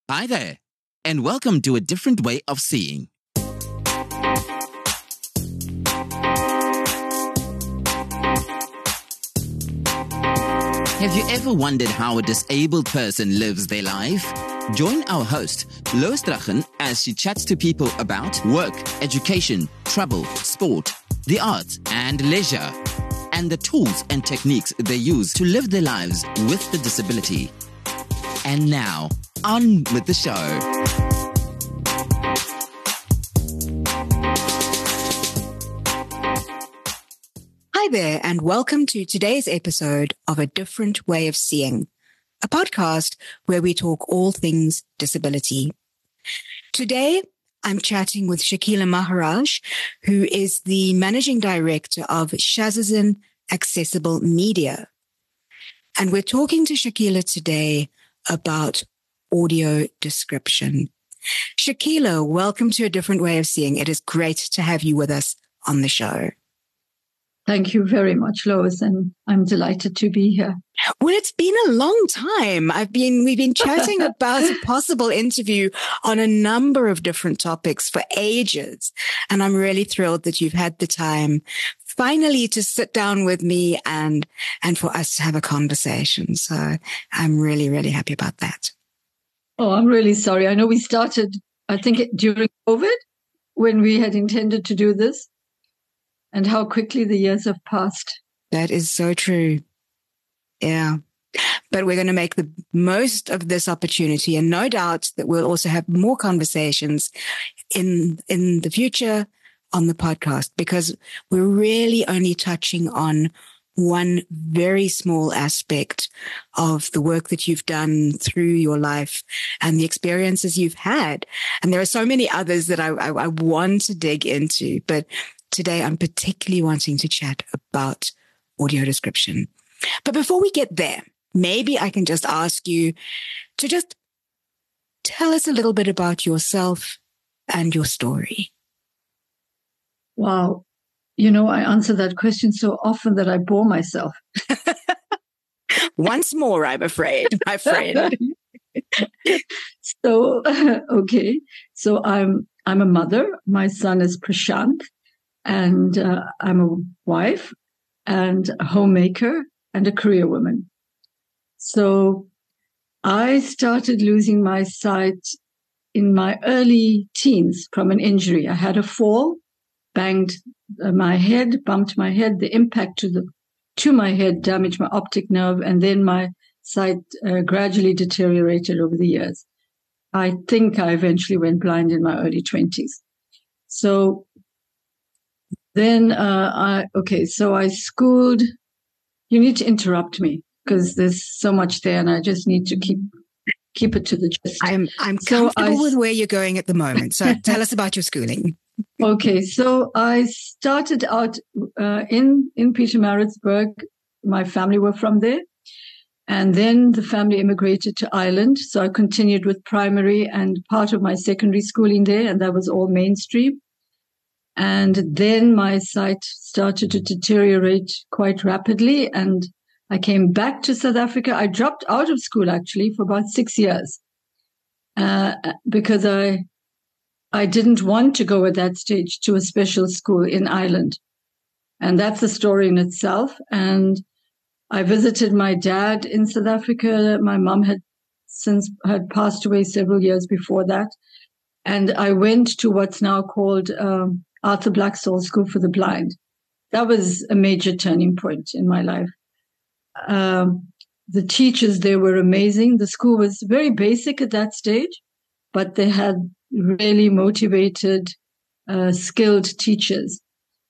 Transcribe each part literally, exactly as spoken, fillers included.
Hi there, and welcome to A Different Way of Seeing. Have you ever wondered how a disabled person lives their life? Join our host, Lois Drachen, as she chats to people about work, education, travel, sport, the arts, and leisure, and the tools and techniques they use to live their lives with the disability. And now, on with the show. Hi there, and welcome to today's episode of A Different Way of Seeing, a podcast where we talk all things disability. Today, I'm chatting with Shakila Maharaj, who is the Managing Director of Shazazan Accessible Media. And we're talking to Shakila today about audio description. Shakila, welcome to A Different Way of Seeing. It is great to have you with us on the show. Thank you very much, Lois, and I'm delighted to be here. Well, it's been a long time. I've been, we've been chatting about a possible interview on a number of different topics for ages. And I'm really thrilled that you've had the time finally to sit down with me and, and for us to have a conversation. So I'm really, really happy about that. Oh, I'm really sorry. I know we started, I think, during COVID when we had intended to do this, and how quickly the years have passed. That is so true. Yeah. But we're going to make the most of this opportunity, and no doubt that we'll also have more conversations in, in the future on the podcast, because we're really only touching on one very small aspect of the work that you've done through your life and the experiences you've had. And there are so many others that I, I, I want to dig into, but today I'm particularly wanting to chat about audio description. But before we get there, maybe I can just ask you to just tell us a little bit about yourself and your story. Wow. You know, I answer that question so often that I bore myself. Once more, I'm afraid, my friend. So, okay. So I'm, I'm a mother. My son is Prashant, and uh, I'm a wife and a homemaker and a career woman. So I started losing my sight in my early teens from an injury. I had a fall, banged my head, bumped my head. The impact to the to my head damaged my optic nerve, and then my sight uh, gradually deteriorated over the years. I think I eventually went blind in my early twenties. So then, uh, I okay, so I schooled. You need to interrupt me because there's so much there, and I just need to keep keep it to the gist. I'm I'm so comfortable I, with where you're going at the moment. So tell us about your schooling. Okay, so I started out uh, in, in Pietermaritzburg. My family were from there. And then the family immigrated to Ireland. So I continued with primary and part of my secondary schooling there, and that was all mainstream. And then my sight started to deteriorate quite rapidly, and I came back to South Africa. I dropped out of school, actually, for about six years uh, because I... I didn't want to go at that stage to a special school in Ireland. And that's a story in itself. And I visited my dad in South Africa. My mom had since had passed away several years before that. And I went to what's now called um, Arthur Blackstall School for the Blind. That was a major turning point in my life. Um, the teachers there were amazing. The school was very basic at that stage, but they had really motivated, uh, skilled teachers.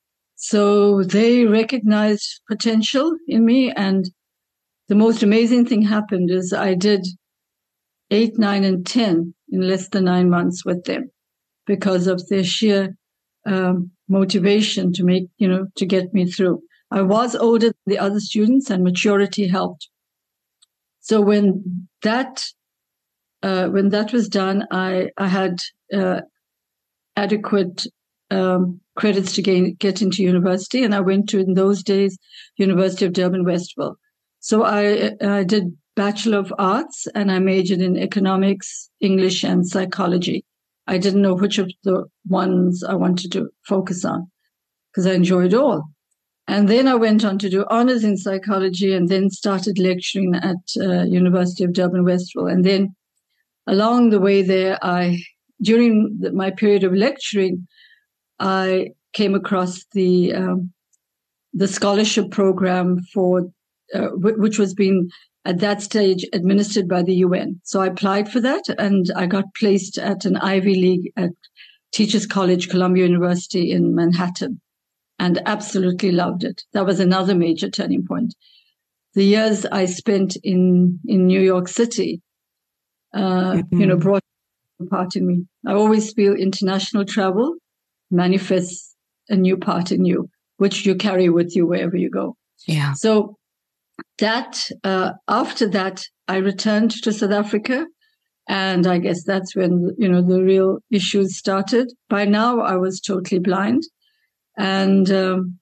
So they recognized potential in me. And the most amazing thing happened is I did eight, nine, and ten in less than nine months with them because of their sheer um, motivation to make, you know, to get me through. I was older than the other students, and maturity helped. So when that Uh, when that was done, I, I had uh, adequate um, credits to gain, get into university, and I went to, in those days, University of Durban Westville. So I, I did Bachelor of Arts, and I majored in economics, English, and psychology. I didn't know which of the ones I wanted to focus on because I enjoyed all. And then I went on to do honors in psychology and then started lecturing at uh, University of Durban Westville. And then along the way there, I, during the, my period of lecturing, I came across the um, the scholarship program for uh, w- which was being at that stage administered by the U N. So I applied for that, and I got placed at an Ivy League at Teachers College, Columbia University in Manhattan, and absolutely loved it. That was another major turning point. The years I spent in in New York City, uh, mm-hmm. you know, brought a part in me. I always feel international travel manifests a new part in you, which you carry with you wherever you go. Yeah. So that uh, after that, I returned to South Africa, and I guess that's when, you know, the real issues started. By now, I was totally blind, and um,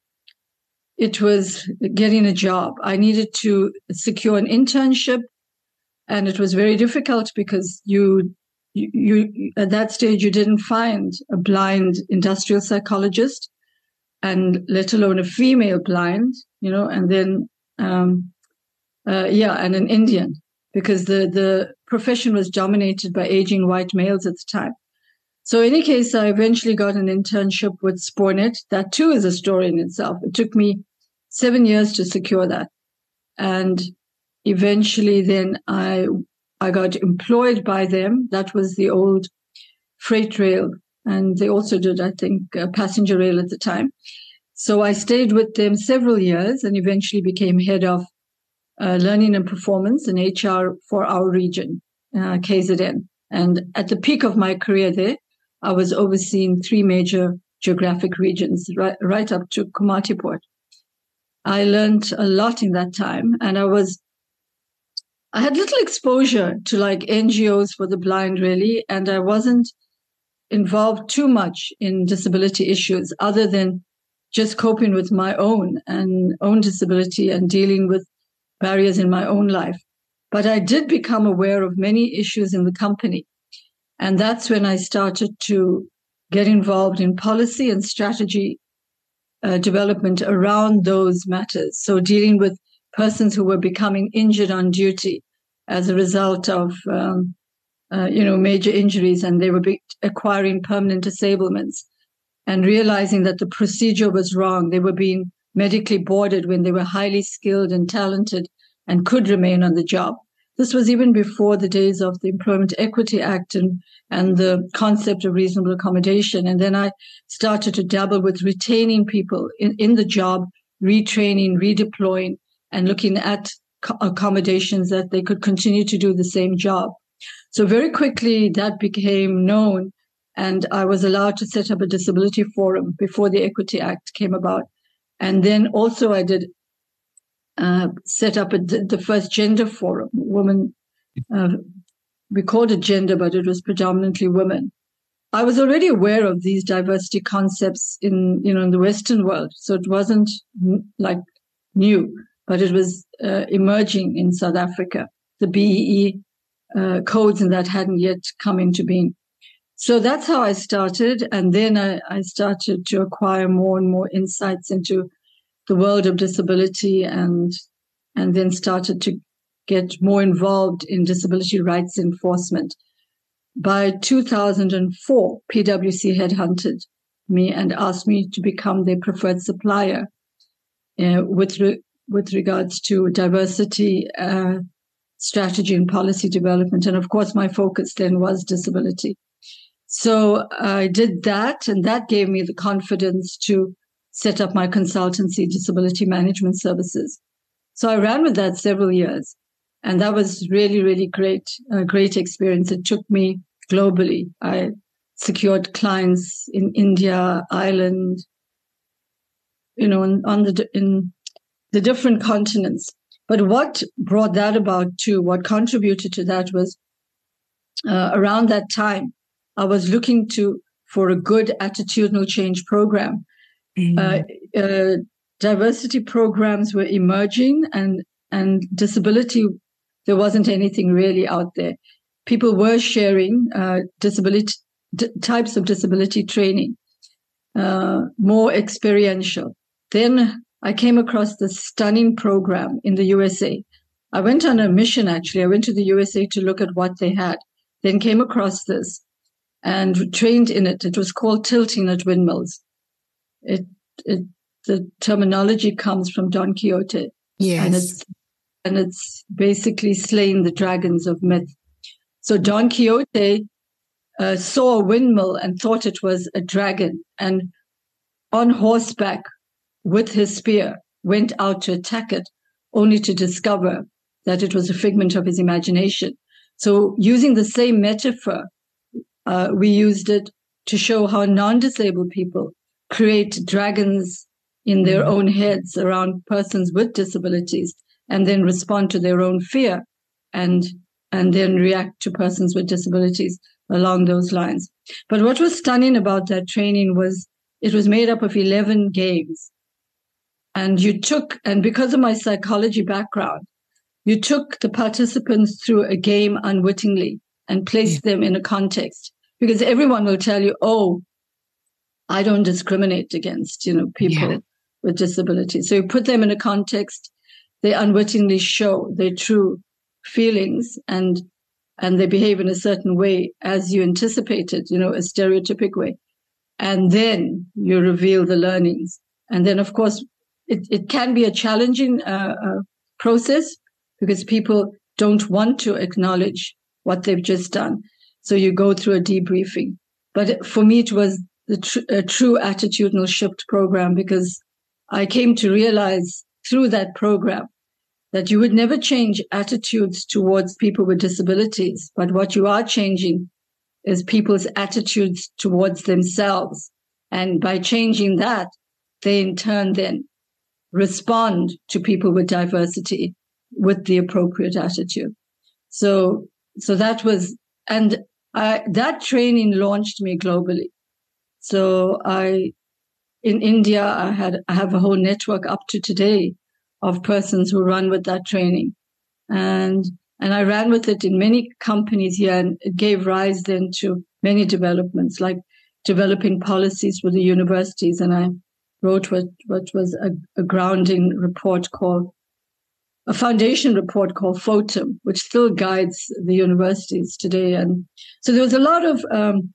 it was getting a job. I needed to secure an internship, and it was very difficult because you, you, you at that stage, you didn't find a blind industrial psychologist, and let alone a female blind, you know, and then, um, uh, yeah, and an Indian, because the, the profession was dominated by aging white males at the time. So in any case, I eventually got an internship with Spornet. That too is a story in itself. It took me seven years to secure that. And eventually then I, I got employed by them. That was the old freight rail. And they also did, I think, uh, passenger rail at the time. So I stayed with them several years and eventually became head of uh, learning and performance and H R for our region, uh, K Z N. And at the peak of my career there, I was overseeing three major geographic regions, right, right up to Komatipoort. I learned a lot in that time, and I was, I had little exposure to like N G Os for the blind, really, and I wasn't involved too much in disability issues other than just coping with my own and own disability and dealing with barriers in my own life. But I did become aware of many issues in the company. And that's when I started to get involved in policy and strategy uh, development around those matters. So dealing with persons who were becoming injured on duty as a result of, um, uh, you know, major injuries, and they were be- acquiring permanent disablements, and realizing that the procedure was wrong. They were being medically boarded when they were highly skilled and talented and could remain on the job. This was even before the days of the Employment Equity Act and, and the concept of reasonable accommodation. And then I started to dabble with retaining people in, in the job, retraining, redeploying, and looking at co- accommodations that they could continue to do the same job. So very quickly that became known, and I was allowed to set up a disability forum before the Equity Act came about. And then also I did Uh, set up a, the first gender forum. Women, uh, we called it gender, but it was predominantly women. I was already aware of these diversity concepts in, you know, in the Western world, so it wasn't like new, but it was uh, emerging in South Africa. The B E E uh, codes and that hadn't yet come into being. So that's how I started, and then I, I started to acquire more and more insights into the world of disability, and and then started to get more involved in disability rights enforcement. By two thousand four, P W C headhunted me and asked me to become their preferred supplier uh, with re- with regards to diversity uh, strategy and policy development. And of course, my focus then was disability. So I did that, and that gave me the confidence to set up my consultancy, Disability Management Services. So I ran with that several years, and that was really, really great, a great experience. It took me globally. I secured clients in India, Ireland, you know, on, on the in the different continents. But what brought that about too, what contributed to that was uh, around that time, I was looking to for a good attitudinal change program. Mm. Uh, uh, diversity programs were emerging, and and disability there wasn't anything really out there. People were sharing uh, disability d- types of disability training, uh, more experiential. Then I came across this stunning program in the U S A. I went on a mission, actually. I went to the U S A to look at what they had, then came across this and trained in it. It was called Tilting at Windmills. It, it, the terminology comes from Don Quixote. Yes. And it's, and it's basically slaying the dragons of myth. So Don Quixote uh, saw a windmill and thought it was a dragon, and on horseback with his spear went out to attack it, only to discover that it was a figment of his imagination. So using the same metaphor, uh, we used it to show how non-disabled people create dragons in their own heads around persons with disabilities, and then respond to their own fear and and then react to persons with disabilities along those lines. But what was stunning about that training was it was made up of eleven games. And you took, and because of my psychology background, you took the participants through a game unwittingly and placed them in a context. Because everyone will tell you, oh, I don't discriminate against, you know, people yeah. with disabilities. So you put them in a context, they unwittingly show their true feelings, and and they behave in a certain way as you anticipated, you know, a stereotypic way. And then you reveal the learnings. And then, of course, it, it can be a challenging uh, uh, process because people don't want to acknowledge what they've just done. So you go through a debriefing. But for me, it was the tr- a true attitudinal shift program, because I came to realize through that program that you would never change attitudes towards people with disabilities, but what you are changing is people's attitudes towards themselves. And by changing that, they in turn then respond to people with diversity with the appropriate attitude. So, so that was, and I, that training launched me globally. So I, in India, I had, I have a whole network up to today of persons who run with that training. And, and I ran with it in many companies here, and it gave rise then to many developments, like developing policies for the universities. And I wrote what, what was a, a grounding report called, a foundation report called FOTUM, which still guides the universities today. And so there was a lot of, um,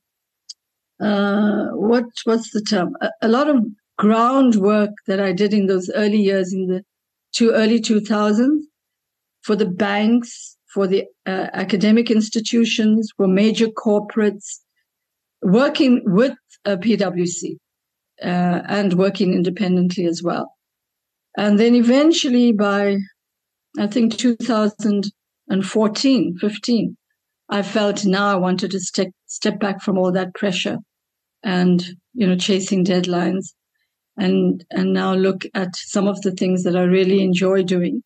uh, what, what's the term? A, a lot of groundwork that I did in those early years, in the two early two thousands, for the banks, for the uh, academic institutions, for major corporates, working with uh, P W C uh, and working independently as well. And then eventually by, I think, two thousand fourteen, fifteen, I felt now I wanted to step, step back from all that pressure and, you know, chasing deadlines. And, and now look at some of the things that I really enjoy doing.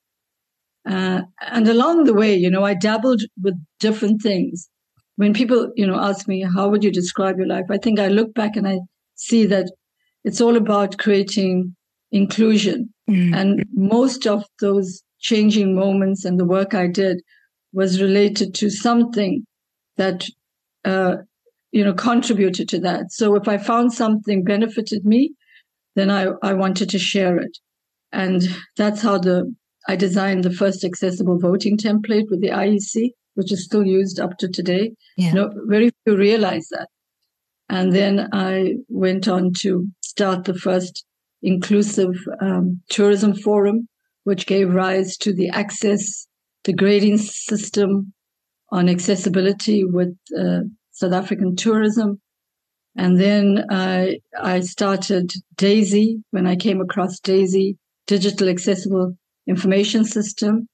Uh, and along the way, you know, I dabbled with different things. When people, you know, ask me, how would you describe your life? I think I look back and I see that it's all about creating inclusion. Mm. And most of those changing moments and the work I did was related to something that, uh, you know, contributed to that. So if I found something benefited me, then I, I wanted to share it. And that's how the I designed the first accessible voting template with the I E C, which is still used up to today. Yeah. No, very few realize that. And then I went on to start the first inclusive um, tourism forum, which gave rise to the access, the grading system on accessibility with uh, South African tourism. And then I, I started DAISY when I came across DAISY, Digital Accessible Information System.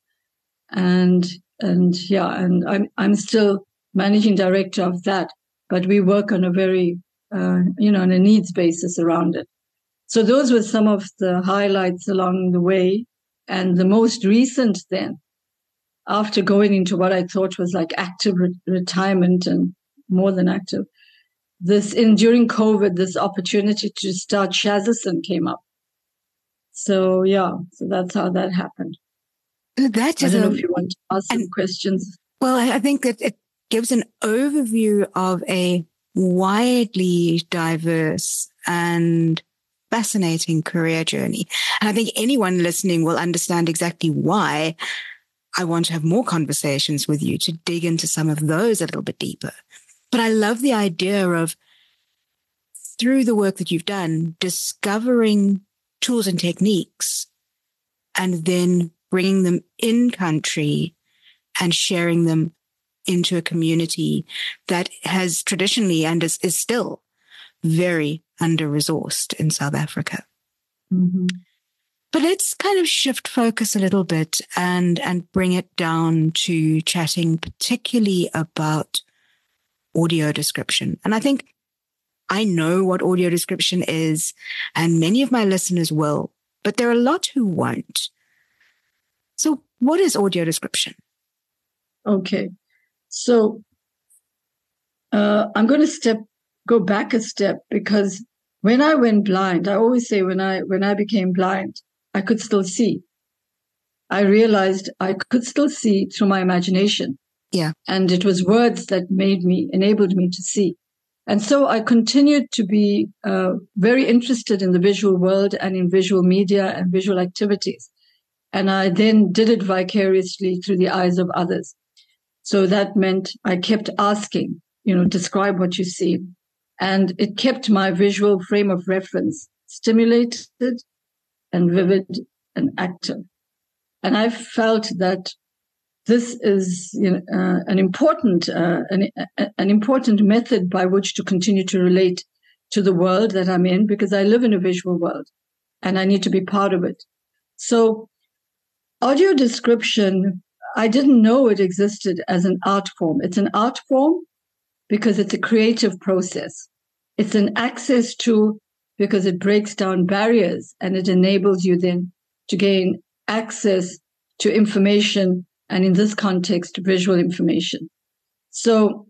And, and yeah, and I'm, I'm still managing director of that, but we work on a very, uh, you know, on a needs basis around it. So those were some of the highlights along the way. And the most recent then, after going into what I thought was like active re- retirement and more than active, This in during COVID, this opportunity to start Shazison came up. So yeah, so that's how that happened. That is I don't a, know if you want to ask some questions. Well, I think that it gives an overview of a widely diverse and fascinating career journey. And I think anyone listening will understand exactly why I want to have more conversations with you to dig into some of those a little bit deeper. But I love the idea of, through the work that you've done, discovering tools and techniques and then bringing them in country and sharing them into a community that has traditionally and is, is still very under-resourced in South Africa. Mm-hmm. But let's kind of shift focus a little bit and, and bring it down to chatting particularly about audio description. And I think I know what audio description is, and many of my listeners will, but there are a lot who won't. So what is audio description? Okay. So uh, I'm going to step, go back a step, because when I went blind, I always say when I, when I became blind, I could still see. I realized I could still see through my imagination. Yeah. And it was words that made me, enabled me to see. And so I continued to be uh, very interested in the visual world and in visual media and visual activities. And I then did it vicariously through the eyes of others. So that meant I kept asking, you know, describe what you see. And it kept my visual frame of reference stimulated and vivid and active. And I felt that this is, you know, uh, an important, uh, an, an important method by which to continue to relate to the world that I'm in, because I live in a visual world and I need to be part of it. So audio description, I didn't know it existed as an art form. It's an art form because it's a creative process. It's an access tool because it breaks down barriers and it enables you then to gain access to information, and in this context, visual information. So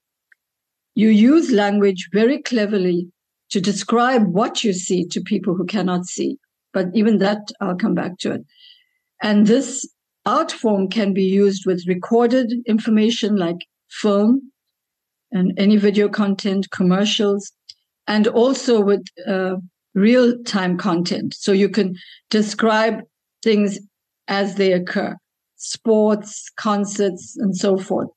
you use language very cleverly to describe what you see to people who cannot see. But even that, I'll come back to it. And this art form can be used with recorded information like film and any video content, commercials, and also with uh, real-time content. So you can describe things as they occur, sports, concerts, and so forth.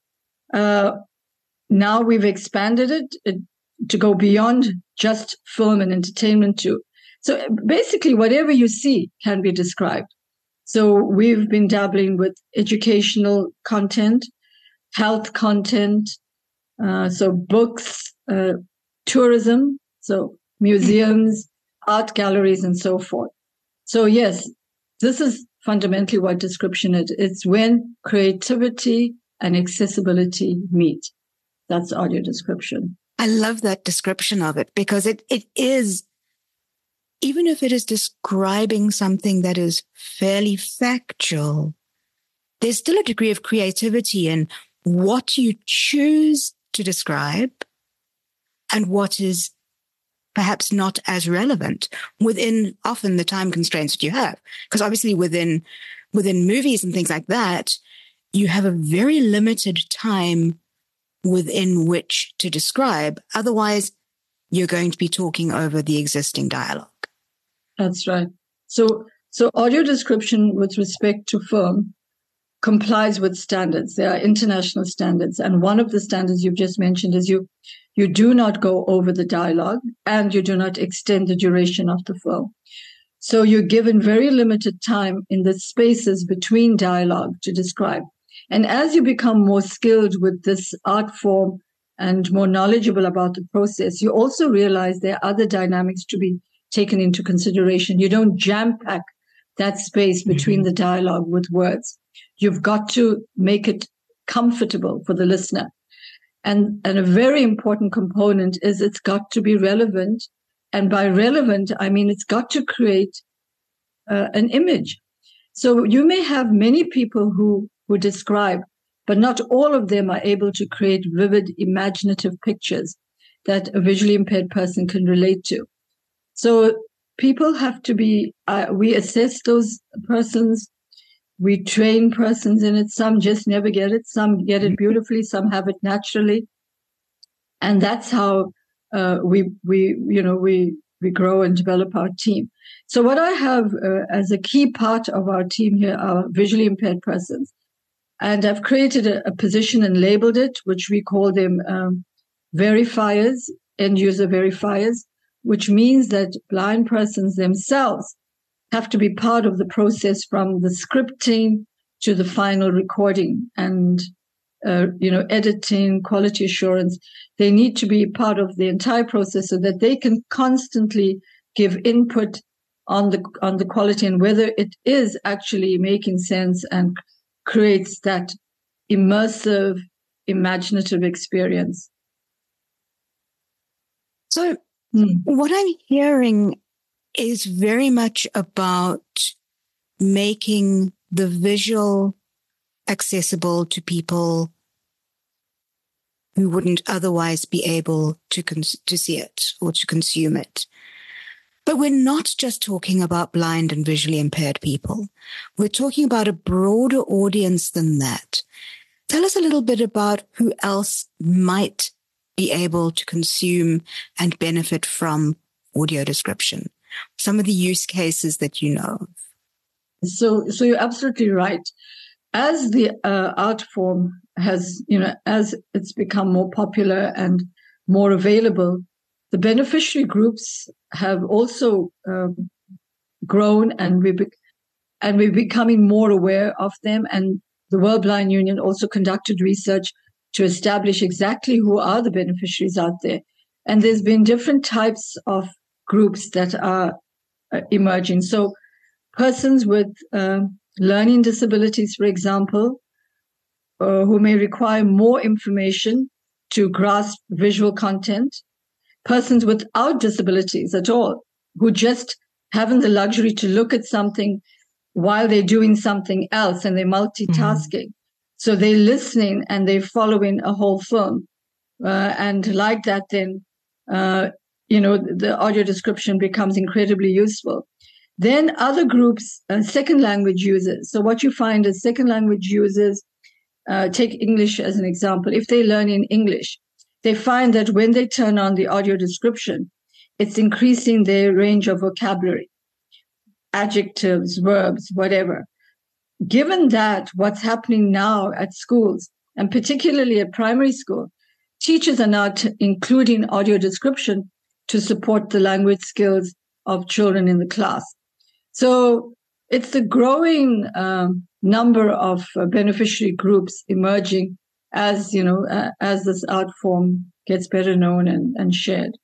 Uh, now we've expanded it, it to go beyond just film and entertainment too. So basically, whatever you see can be described. So we've been dabbling with educational content, health content, uh, so books, uh, tourism, so museums, art galleries, and so forth. So yes, this is fundamentally what description is. It's when creativity and accessibility meet. That's audio description. I love that description of it, because it, it is, even if it is describing something that is fairly factual, there's still a degree of creativity in what you choose to describe and what is perhaps not as relevant within often the time constraints that you have. Because obviously within, within movies and things like that, you have a very limited time within which to describe. Otherwise, you're going to be talking over the existing dialogue. That's right. So, so audio description with respect to film complies with standards. There are international standards. And one of the standards you've just mentioned is you, you do not go over the dialogue and you do not extend the duration of the film. So you're given very limited time in the spaces between dialogue to describe. And as you become more skilled with this art form and more knowledgeable about the process, you also realize there are other dynamics to be taken into consideration. You don't jam pack that space between mm-hmm. the dialogue with words. You've got to make it comfortable for the listener. And, and a very important component is it's got to be relevant. And by relevant, I mean it's got to create uh, an image. So you may have many people who, who describe, but not all of them are able to create vivid, imaginative pictures that a visually impaired person can relate to. So people have to be, uh, we assess those persons We train persons in it. Some just never get it. Some get it beautifully. Some have it naturally. And that's how uh, we, we, you know, we, we grow and develop our team. So what I have uh, as a key part of our team here are visually impaired persons. And I've created a, a position and labeled it, which we call them um, verifiers, end user verifiers, which means that blind persons themselves have to be part of the process from the scripting to the final recording and, uh, you know, editing, quality assurance. They need to be part of the entire process so that they can constantly give input on the, on the quality and whether it is actually making sense and creates that immersive, imaginative experience. So hmm. what I'm hearing is very much about making the visual accessible to people who wouldn't otherwise be able to cons- to see it or to consume it. But we're not just talking about blind and visually impaired people. We're talking about a broader audience than that. Tell us a little bit about who else might be able to consume and benefit from audio description. Some of the use cases that you know of. So, so you're absolutely right. As the uh, art form has, you know, as it's become more popular and more available, the beneficiary groups have also um, grown, and we be- and we're becoming more aware of them. And the World Blind Union also conducted research to establish exactly who are the beneficiaries out there. And there's been different types of groups that are uh, emerging. So persons with uh, learning disabilities, for example, uh, who may require more information to grasp visual content. Persons without disabilities at all, who just haven't the luxury to look at something while they're doing something else and they're multitasking. Mm-hmm. So they're listening and they're following a whole film. Uh, and like that, then, uh, you know, the audio description becomes incredibly useful. Then other groups, uh, second language users. So what you find is second language users, uh, take English as an example. If they learn in English, they find that when they turn on the audio description, it's increasing their range of vocabulary, adjectives, verbs, whatever. Given that what's happening now at schools, and particularly at primary school, teachers are now t- including audio description to support the language skills of children in the class. So it's the growing um, number of uh, beneficiary groups emerging as, you know, uh, as this art form gets better known and, and shared.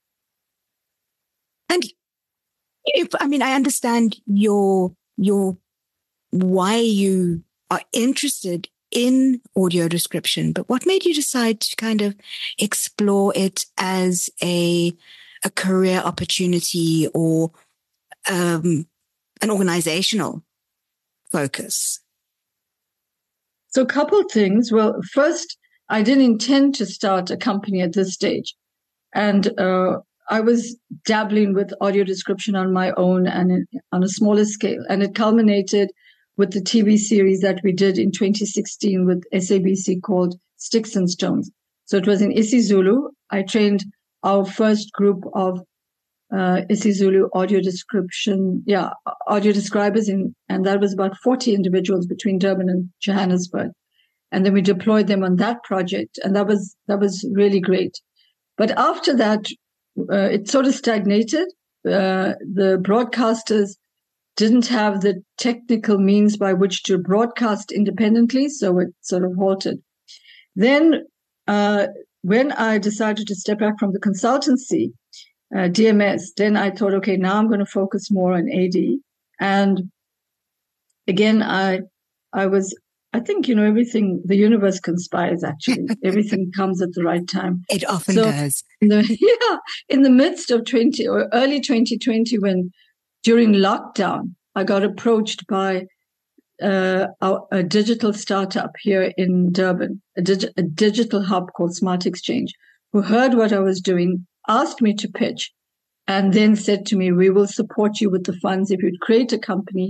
And if, I mean, I understand your, your, why you are interested in audio description, but what made you decide to kind of explore it as a, a career opportunity or, um, an organizational focus? So a couple of things. Well, first, I didn't intend to start a company at this stage. And uh, I was dabbling with audio description on my own and in, on a smaller scale. And it culminated with the T V series that we did in twenty sixteen with S A B C called Sticks and Stones. So it was in isiZulu. I trained our first group of uh, isiZulu audio description, yeah, audio describers, in, and that was about forty individuals between Durban and Johannesburg. And then we deployed them on that project, and that was that was really great. But after that, uh, it sort of stagnated. Uh, the broadcasters didn't have the technical means by which to broadcast independently, so it sort of halted. Then, uh, when I decided to step back from the consultancy, uh, D M S, then I thought, okay, now I'm going to focus more on A D. And again, I I was. I think, you know, everything, the universe conspires, actually. Everything comes at the right time. It often so does. In the, yeah. In the midst of twenty or early twenty twenty, when during lockdown, I got approached by uh, a, a digital startup here in Durban, a, dig- a digital hub called Smart Exchange, who heard what I was doing, asked me to pitch, and then said to me, we will support you with the funds if you'd create a company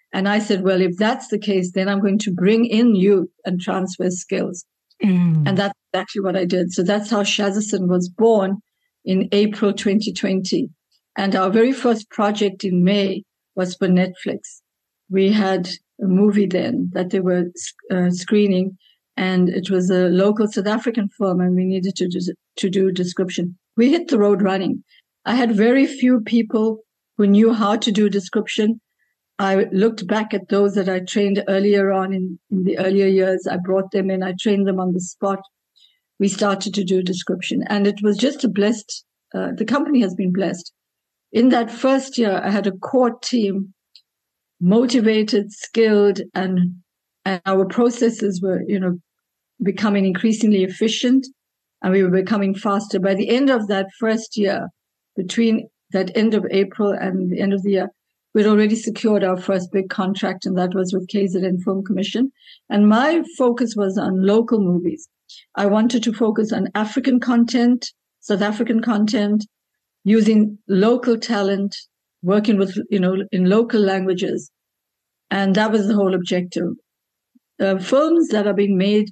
And I said, well, if that's the case, then I'm going to bring in youth and transfer skills. Mm. And that's exactly what I did. So that's how Shazison was born in April twenty twenty. And our very first project in May was for Netflix. We had a movie then that they were uh, screening, and it was a local South African film, and we needed to do, to do description. We hit the road running. I had very few people who knew how to do description. I looked back at those that I trained earlier on in, in the earlier years. I brought them in. I trained them on the spot. We started to do description, and it was just a blessed, uh, the company has been blessed. In that first year, I had a core team, motivated, skilled, and, and our processes were, you know, becoming increasingly efficient, and we were becoming faster. By the end of that first year, between that end of April and the end of the year, we'd already secured our first big contract, and that was with K Z N Film Commission. And my focus was on local movies. I wanted to focus on African content, South African content, using local talent, working with, you know, in local languages. And that was the whole objective. Uh, films that are being made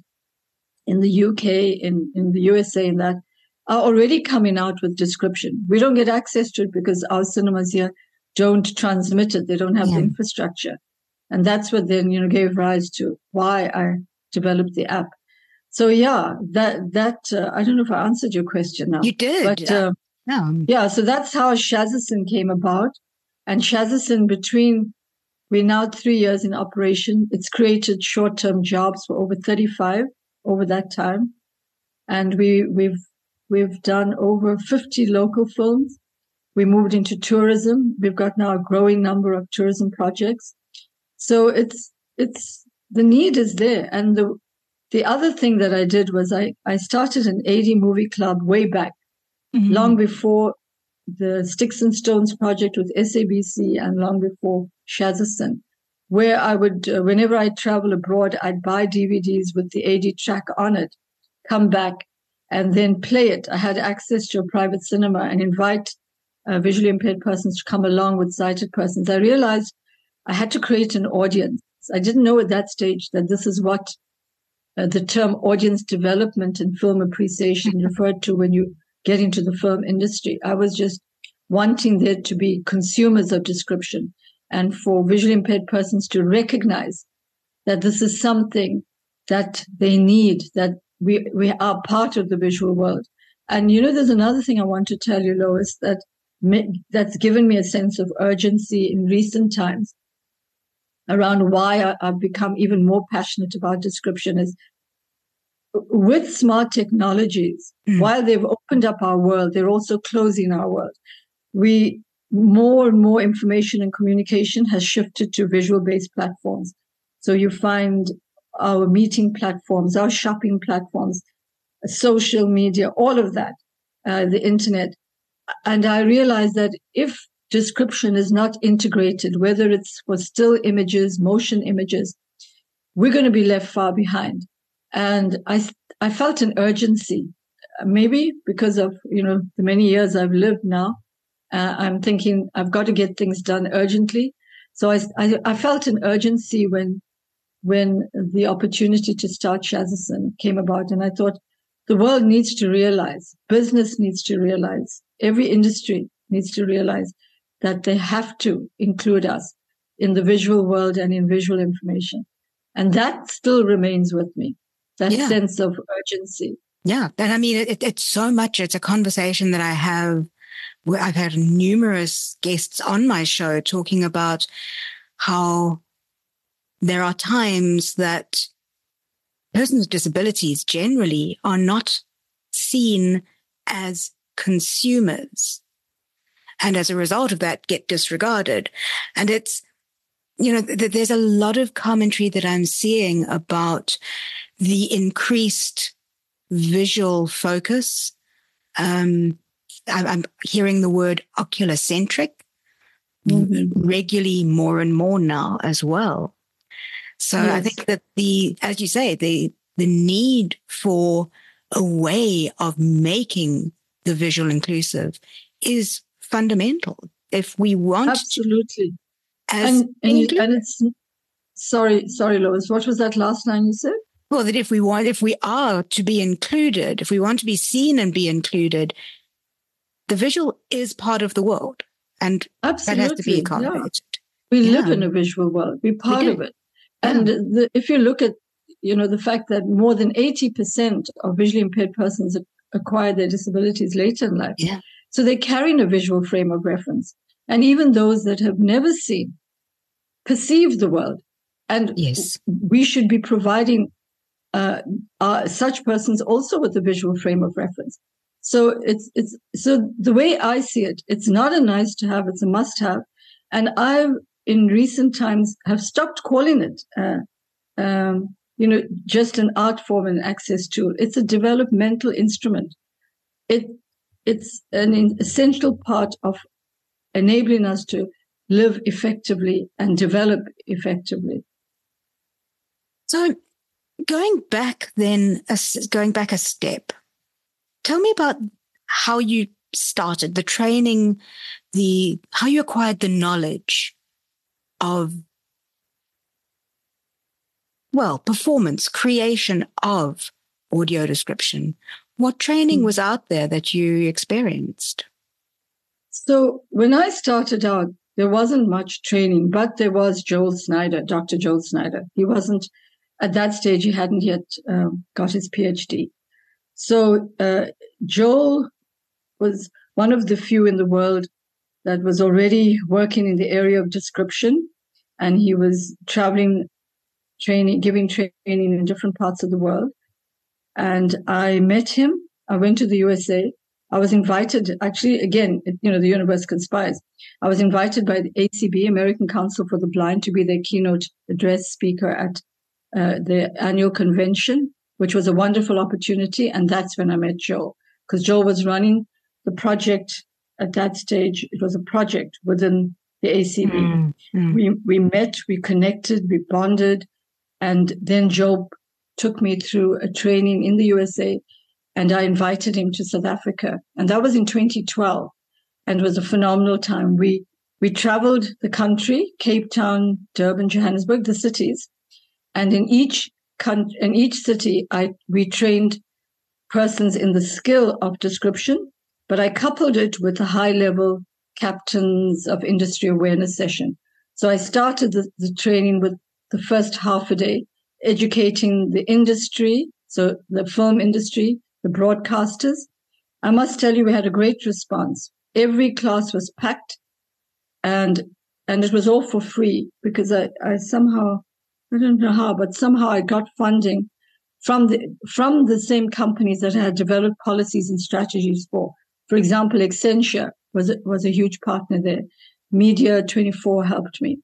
in the U K, in, in the U S A, and that are already coming out with description. We don't get access to it because our cinemas here don't transmit it. They don't have yeah. the infrastructure. And that's what then, you know, gave rise to why I developed the app. So yeah, that, that, uh, I don't know if I answered your question now. You did. But, uh, yeah. yeah, so that's how Shazison came about. And Shazison, between, we're now three years in operation. It's created short-term jobs for over thirty-five over that time. And we, we've, we've done over fifty local films. We moved into tourism. We've got now a growing number of tourism projects. So it's, it's, the need is there. And the, the other thing that I did was I, I started an A D movie club way back, mm-hmm. long before the Sticks and Stones project with S A B C and long before Shazison, where I would, uh, whenever I travel abroad, I'd buy D V Ds with the A D track on it, come back and then play it. I had access to a private cinema and invite uh, visually impaired persons to come along with sighted persons. I realized I had to create an audience. I didn't know at that stage that this is what uh, the term audience development and film appreciation referred to when you get into the film industry. I was just wanting there to be consumers of description and for visually impaired persons to recognize that this is something that they need, that we, we are part of the visual world. And, you know, there's another thing I want to tell you, Lois, that that's given me a sense of urgency in recent times around why I, I've become even more passionate about description is with smart technologies, mm. while they've opened up our world, they're also closing our world. We, more and more information and communication has shifted to visual-based platforms. So you find our meeting platforms, our shopping platforms, social media, all of that, uh, the internet. And I realized that if description is not integrated, whether it's for still images, motion images, we're going to be left far behind. And I, I felt an urgency, maybe because of, you know, the many years I've lived now. Uh, I'm thinking I've got to get things done urgently. So I, I, I felt an urgency when, when the opportunity to start Shazison came about. And I thought the world needs to realize, business needs to realize, every industry needs to realize that they have to include us in the visual world and in visual information. And that still remains with me, that yeah. sense of urgency. Yeah. And I mean, it, it's so much, it's a conversation that I have where I've had numerous guests on my show talking about how there are times that persons with disabilities generally are not seen as consumers. And as a result of that, get disregarded. And it's, you know, th- there's a lot of commentary that I'm seeing about the increased visual focus. Um, I- I'm hearing the word oculocentric mm-hmm. regularly more and more now as well. So yes. I think that the, as you say, the the need for a way of making the visual inclusive is fundamental. If we want absolutely, as and, and, you, and it's, sorry, sorry, Lois, what was that last line you said? Well, that if we want, if we are to be included, if we want to be seen and be included, the visual is part of the world, and Absolutely, that has to be accommodated. Yeah. We yeah. live in a visual world. We're part we of it. And yeah. the, if you look at, you know, the fact that more than eighty percent of visually impaired persons acquire their disabilities later in life. Yeah. So they're carrying a visual frame of reference. And even those that have never seen perceive the world. And yes. we should be providing uh, uh, such persons also with a visual frame of reference. So it's, it's, so the way I see it, it's not a nice to have, it's a must have. And I've, in recent times, have stopped calling it, uh, um, you know, just an art form and access tool. It's a developmental instrument. It, it's an essential part of enabling us to live effectively and develop effectively. So going back then, going back a step, tell me about how you started the training, the how you acquired the knowledge of, well, performance, creation of audio description. What training was out there that you experienced? So when I started out, there wasn't much training, but there was Joel Snyder, Doctor Joel Snyder. He wasn't, at that stage, he hadn't yet um, got his PhD. So uh, Joel was one of the few in the world that was already working in the area of description, and he was traveling, training, giving training in different parts of the world. And I met him. I went to the U S A. I was invited, actually, again, you know, the universe conspires. I was invited by the A C B, American Council for the Blind, to be their keynote address speaker at uh, the annual convention, which was a wonderful opportunity. And that's when I met Joel, because Joel was running the project at that stage. It was a project within the A C B. Mm, mm. We, we met, we connected, we bonded. And then Joel took me through a training in the U S A, and I invited him to South Africa. And that was in twenty twelve, and it was a phenomenal time. We we traveled the country, Cape Town, Durban, Johannesburg, the cities. And in each country, in each city, I we trained persons in the skill of description, but I coupled it with a high-level captains of industry awareness session. So I started the, the training with the first half a day, educating the industry, so the film industry, the broadcasters. I must tell you, we had a great response. Every class was packed, and and it was all for free, because I, I somehow, I don't know how, but somehow I got funding from the from the same companies that I had developed policies and strategies for. For example, Accenture was was a huge partner there. Media twenty-four helped me.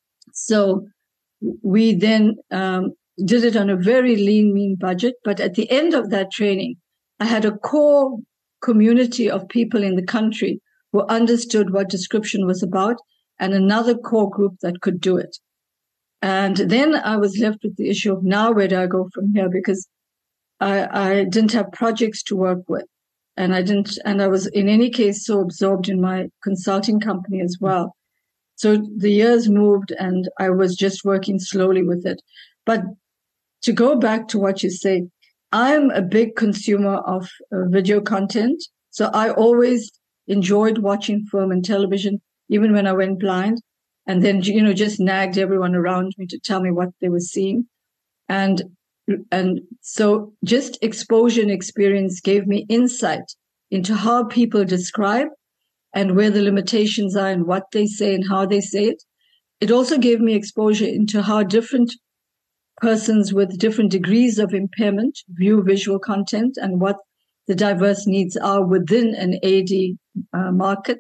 So we then um, did it on a very lean, mean budget. But at the end of that training, I had a core community of people in the country who understood what description was about, and another core group that could do it. And then I was left with the issue of, now where do I go from here? Because I, I didn't have projects to work with. And I didn't, and I was in any case so absorbed in my consulting company as well. So the years moved, and I was just working slowly with it. But to go back to what you say, I'm a big consumer of uh, video content. So I always enjoyed watching film and television, even when I went blind, and then, you know, just nagged everyone around me to tell me what they were seeing. And, and so just exposure and experience gave me insight into how people describe and where the limitations are and what they say and how they say it. It also gave me exposure into how different persons with different degrees of impairment view visual content and what the diverse needs are within an A D uh, market.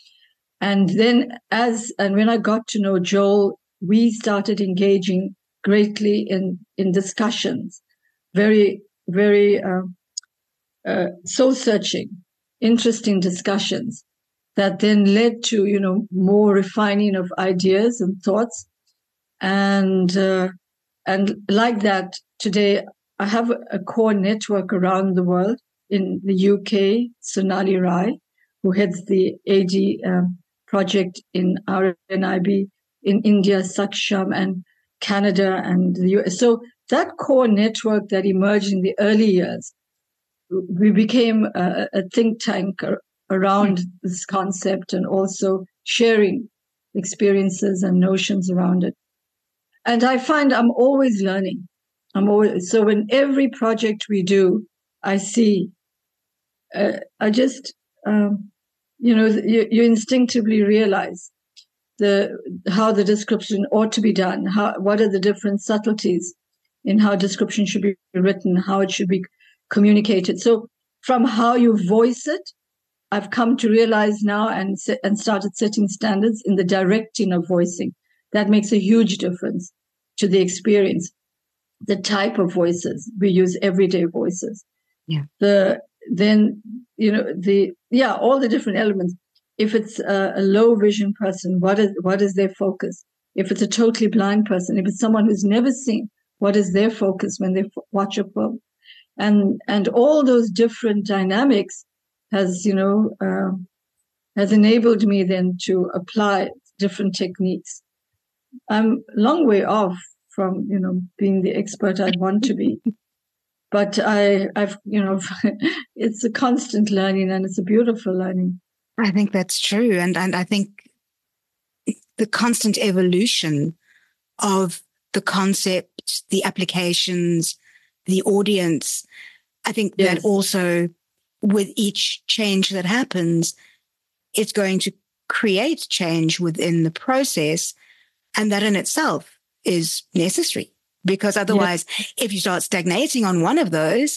And then as, and when I got to know Joel, we started engaging greatly in, in discussions, very, very uh, uh, soul-searching, interesting discussions that then led to, you know, more refining of ideas and thoughts. And, uh, and like that, today I have a core network around the world. In the U K, Sonali Rai, who heads the A D um, project in R N I B in India, Saksham, and Canada and the U S. So that core network that emerged in the early years, we became a, a think tank around mm. this concept and also sharing experiences and notions around it. And I find I'm always learning. I'm always, so in every project we do, I see, uh, I just, um, you know, you, you instinctively realize the how the description ought to be done, how what are the different subtleties in how description should be written, how it should be communicated. So from how you voice it, I've come to realize now and and started setting standards in the directing of voicing. That makes a huge difference to the experience. The type of voices we use, everyday voices. Yeah. The then you know the yeah all the different elements. If it's a, a low vision person, what is what is their focus? If it's a totally blind person, if it's someone who's never seen, what is their focus when they f- watch a film? And and all those different dynamics has you know uh, has enabled me then to apply different techniques. I'm a long way off from you know being the expert I'd want to be, but I I've you know it's a constant learning and it's a beautiful learning. I think that's true. And, and I think the constant evolution of the concept, the applications, the audience, I think yes. that also with each change that happens, it's going to create change within the process. And that in itself is necessary because otherwise, yes. if you start stagnating on one of those,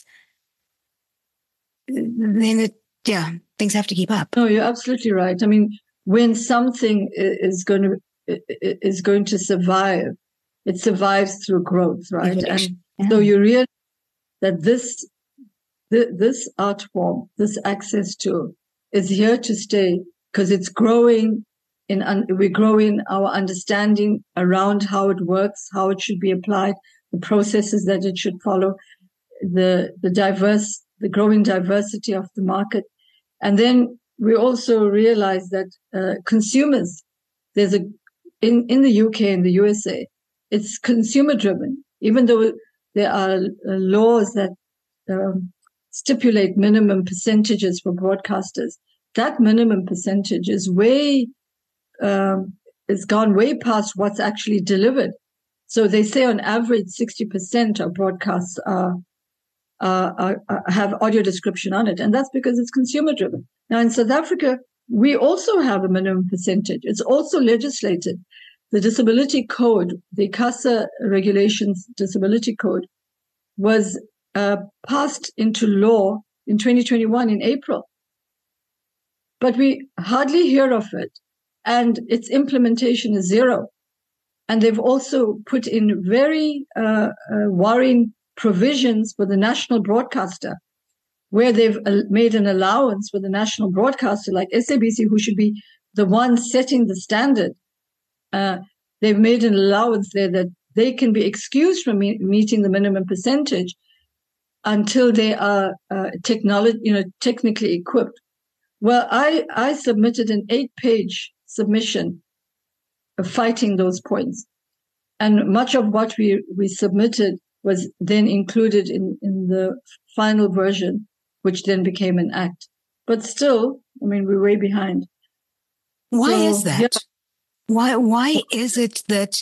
then it, yeah, things have to keep up. No, you're absolutely right. I mean, when something is going to is going to survive, it survives through growth, right? Evolution. And yeah. so you realize that this this art form, this access to, is here to stay because it's growing. In we grow in our understanding around how it works, how it should be applied, the processes that it should follow, the the diverse, the growing diversity of the market. And then we also realize that uh, consumers, there's a, in, in the U K and the U S A, it's consumer driven, even though there are uh, laws that um, stipulate minimum percentages for broadcasters. That minimum percentage is way, um, it's gone way past what's actually delivered. So they say on average, sixty percent of broadcasts are Uh, uh, uh, have audio description on it. And that's because it's consumer driven. Now in South Africa, we also have a minimum percentage. It's also legislated. The disability code, the CASA regulations disability code was uh, passed into law in twenty twenty-one in April. But we hardly hear of it. And its implementation is zero. And they've also put in very uh, uh, worrying provisions for the national broadcaster, where they've made an allowance for the national broadcaster like S A B C, who should be the one setting the standard. Uh, they've made an allowance there that they can be excused from me- meeting the minimum percentage until they are uh, technology, you know, technically equipped. Well, I, I submitted an eight-page submission of fighting those points, and much of what we we submitted was then included in, in the final version, which then became an act. But still, I mean, we're way behind. Why so, is that? Yeah. Why why is it that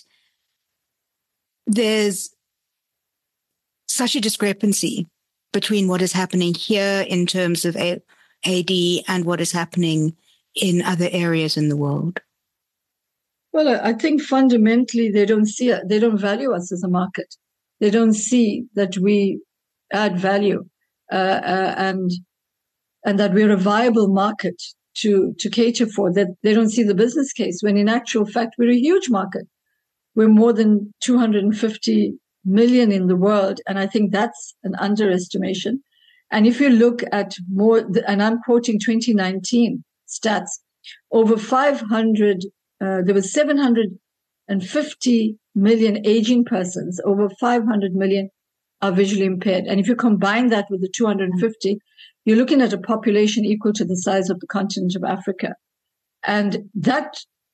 there's such a discrepancy between what is happening here in terms of A D and what is happening in other areas in the world? Well, I think fundamentally they don't see it. They don't value us as a market. They don't see that we add value uh, uh, and and that we're a viable market to to cater for. That they don't see the business case, when in actual fact we're a huge market. We're more than two hundred fifty million in the world, and I think that's an underestimation. And if you look at more, and I'm quoting twenty nineteen stats, over five hundred, uh, there was seven hundred fifty million aging persons, over five hundred million are visually impaired. And if you combine that with the two hundred fifty, you're looking at a population equal to the size of the continent of Africa. And that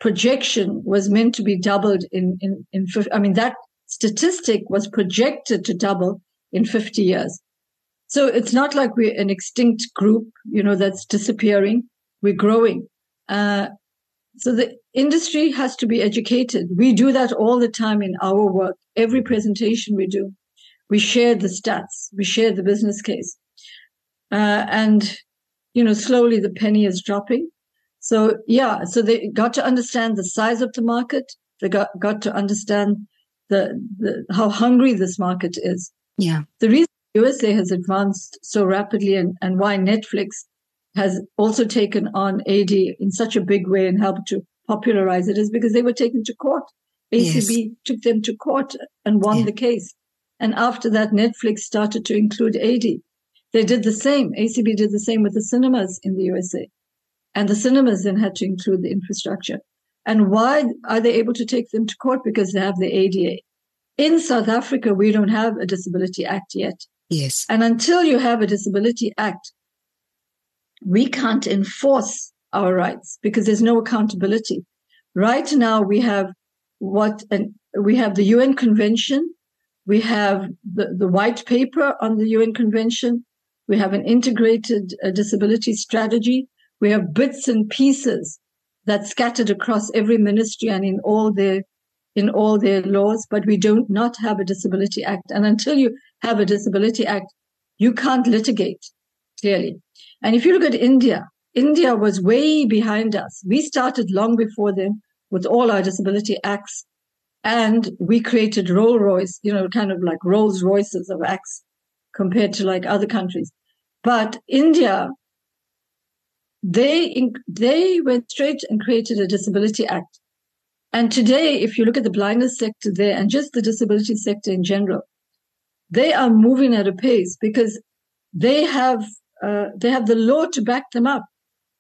projection was meant to be doubled in, in, in, I mean, that statistic was projected to double in fifty years. So it's not like we're an extinct group, you know, that's disappearing. We're growing. Uh, so the industry has to be educated. We do that all the time in our work. Every presentation we do, we share the stats, we share the business case. Uh, and, you know, slowly the penny is dropping. So, yeah, so they got to understand the size of the market. They got, got to understand the, the how hungry this market is. Yeah. The reason U S A has advanced so rapidly and, and why Netflix has also taken on A D in such a big way and helped to popularize it is because they were taken to court. A C B yes. took them to court and won yeah. the case. And after that, Netflix started to include A D. They did the same. A C B did the same with the cinemas in the U S A. And the cinemas then had to include the infrastructure. And why are they able to take them to court? Because they have the A D A. In South Africa, we don't have a Disability Act yet. Yes. And until you have a Disability Act, we can't enforce our rights because there's no accountability. Right now, we have what, and we have the U N Convention. We have the, the white paper on the U N Convention. We have an integrated uh, disability strategy. We have bits and pieces that's scattered across every ministry and in all their in all their laws, but we don't not have a Disability Act. And until you have a Disability Act, you can't litigate, clearly. And if you look at India, India was way behind us. We started long before them with all our Disability Acts, and we created Rolls Royce, you know, kind of like Rolls Royces of acts compared to like other countries. But India, they they went straight and created a Disability Act. And today, if you look at the blindness sector there and just the disability sector in general, they are moving at a pace because they have uh, they have the law to back them up.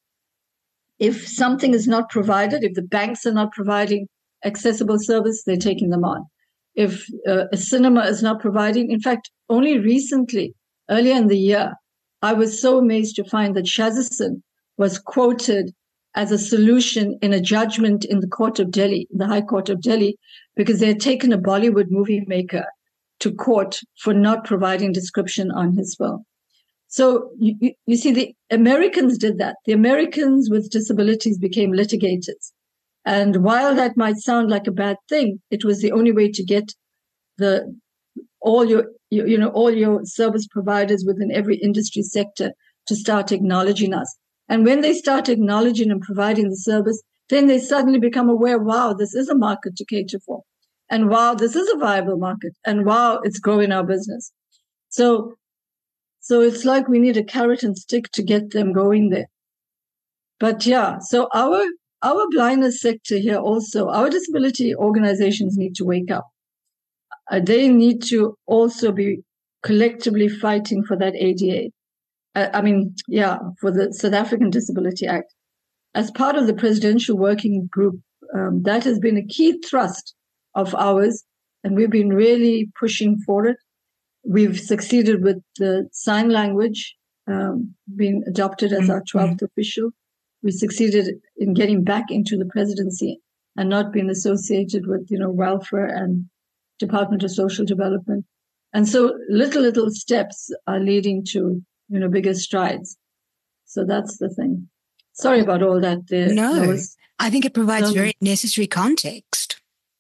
If something is not provided, if the banks are not providing accessible service, they're taking them on. If uh, a cinema is not providing, in fact, only recently, earlier in the year, I was so amazed to find that Shazison was quoted as a solution in a judgment in the court of Delhi, the High Court of Delhi, because they had taken a Bollywood movie maker to court for not providing description on his film. So you, you see, the Americans did that. The Americans with disabilities became litigators. And while that might sound like a bad thing, it was the only way to get the all your, you, you know, all your service providers within every industry sector to start acknowledging us. And when they start acknowledging and providing the service, then they suddenly become aware, wow, this is a market to cater for. And wow, this is a viable market. And wow, it's growing our business. So, so it's like we need a carrot and stick to get them going there. But yeah, so our, our blindness sector here also, our disability organizations need to wake up. Uh, they need to also be collectively fighting for that A D A. I mean, yeah, for the South African Disability Act. As part of the presidential working group, um, that has been a key thrust of ours, and we've been really pushing for it. We've succeeded with the sign language um, being adopted as our twelfth mm-hmm. official. We succeeded in getting back into the presidency and not being associated with, you know, welfare and Department of Social Development. And so little, little steps are leading to, you know, bigger strides. So that's the thing. Sorry about all that there. No, Lois. I think it provides Um, very necessary context.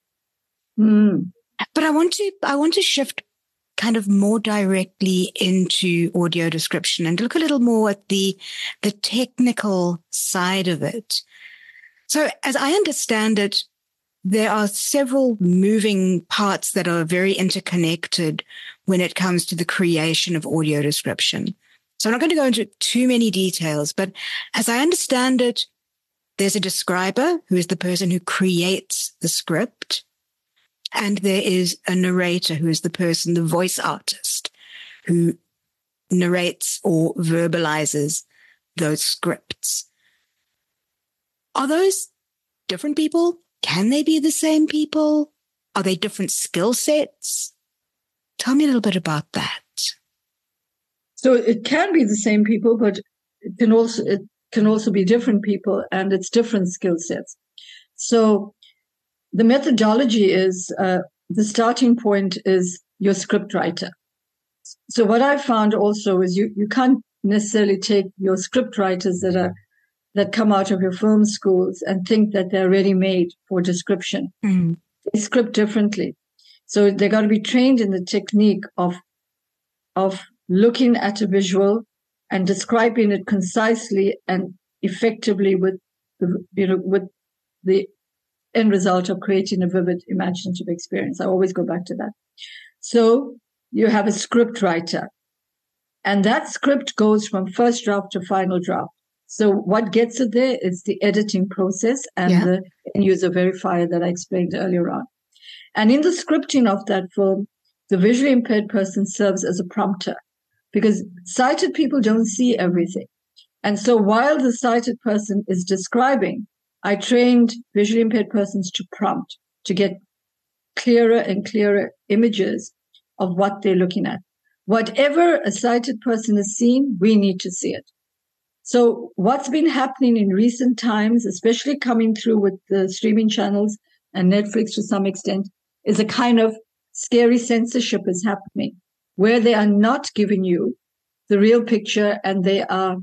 Mm, But I want to, I want to shift kind of more directly into audio description and look a little more at the, the technical side of it. So as I understand it, there are several moving parts that are very interconnected when it comes to the creation of audio description. So I'm not going to go into too many details, but as I understand it, there's a describer who is the person who creates the script. And there is a narrator who is the person, the voice artist, who narrates or verbalizes those scripts. Are those different people? Can they be the same people? Are they different skill sets? Tell me a little bit about that. so it can be the same people, but it can also it can also be different people, and it's different skill sets. So the methodology is, uh, the starting point is your script writer. So what I found also is you, you can't necessarily take your script writers that are, that come out of your film schools and think that they're ready-made for description. Mm. They script differently. So they got to be trained in the technique of, of looking at a visual and describing it concisely and effectively with the, you know, with the end result of creating a vivid imaginative experience. I always go back to that. So you have a script writer, and that script goes from first draft to final draft. So what gets it there is the editing process and yeah. the end user verifier that I explained earlier on. And in the scripting of that film, the visually impaired person serves as a prompter, because sighted people don't see everything. And so while the sighted person is describing, I trained visually impaired persons to prompt, to get clearer and clearer images of what they're looking at. Whatever a sighted person has seen, we need to see it. So what's been happening in recent times, especially coming through with the streaming channels and Netflix to some extent, is a kind of scary censorship is happening, where they are not giving you the real picture, and they are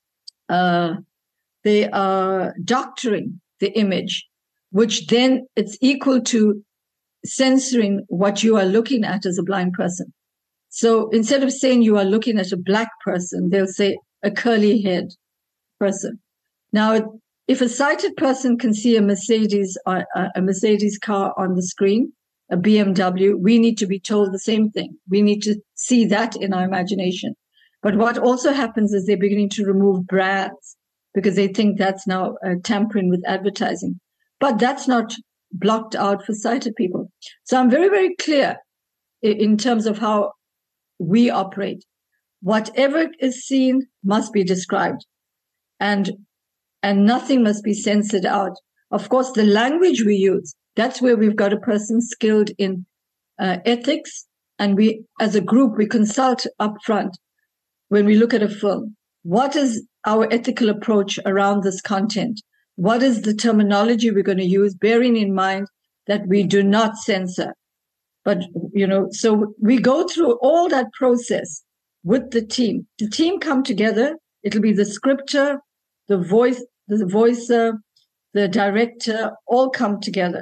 uh, they are doctoring the image, which then it's equal to censoring what you are looking at as a blind person. So instead of saying you are looking at a black person, they'll say a curly haired person. Now, if a sighted person can see a Mercedes, uh, a Mercedes car on the screen, a B M W, we need to be told the same thing. We need to see that in our imagination. But what also happens is they're beginning to remove brands because they think that's now uh, tampering with advertising. But that's not blocked out for sighted people. So I'm very, very clear in, in terms of how we operate. Whatever is seen must be described, and and nothing must be censored out. Of course, the language we use, that's where we've got a person skilled in uh, ethics, and we, as a group, we consult up front when we look at a film. What is our ethical approach around this content? What is the terminology we're going to use, bearing in mind that we do not censor? But, you know, so we go through all that process with the team. The team come together. It'll be the scripter, the voice, the voicer, the director, all come together.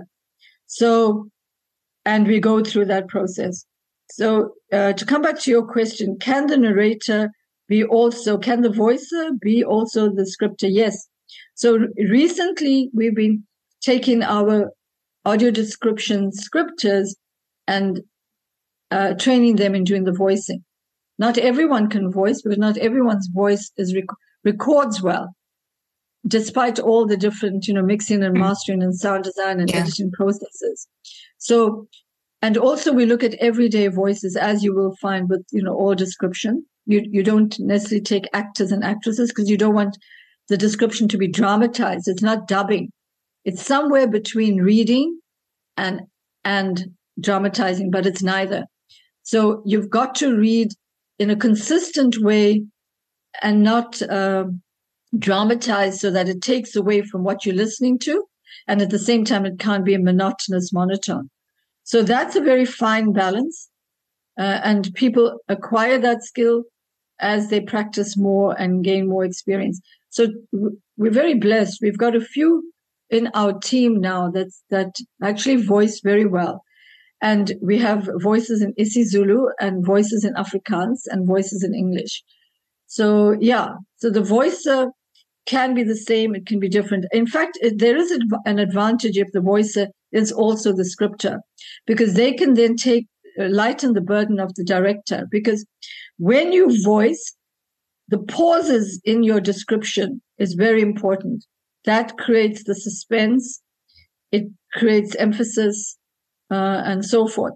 So, and we go through that process. So, uh, to come back to your question, can the narrator be also, can the voicer be also the scripter? Yes. So recently we've been taking our audio description scripters and uh, training them in doing the voicing. Not everyone can voice, because not everyone's voice is rec- records well, despite all the different, you know, mixing and mastering and sound design and yeah. editing processes. So, and also we look at everyday voices, as you will find with, you know, all description. You you don't necessarily take actors and actresses because you don't want the description to be dramatized. It's not dubbing. It's somewhere between reading and and dramatizing, but it's neither. So you've got to read in a consistent way and not uh, dramatize so that it takes away from what you're listening to. And at the same time, it can't be a monotonous monotone. So that's a very fine balance. Uh, and people acquire that skill as they practice more and gain more experience. So we're very blessed. We've got a few in our team now that's, that actually voice very well. And we have voices in isiZulu and voices in Afrikaans and voices in English. So, yeah, so the voicer can be the same. It can be different. In fact, it, there is an advantage if the voicer is also the scripter, because they can then take, lighten the burden of the director. Because when you voice, the pauses in your description is very important. That creates the suspense. It creates emphasis. Uh, and so forth.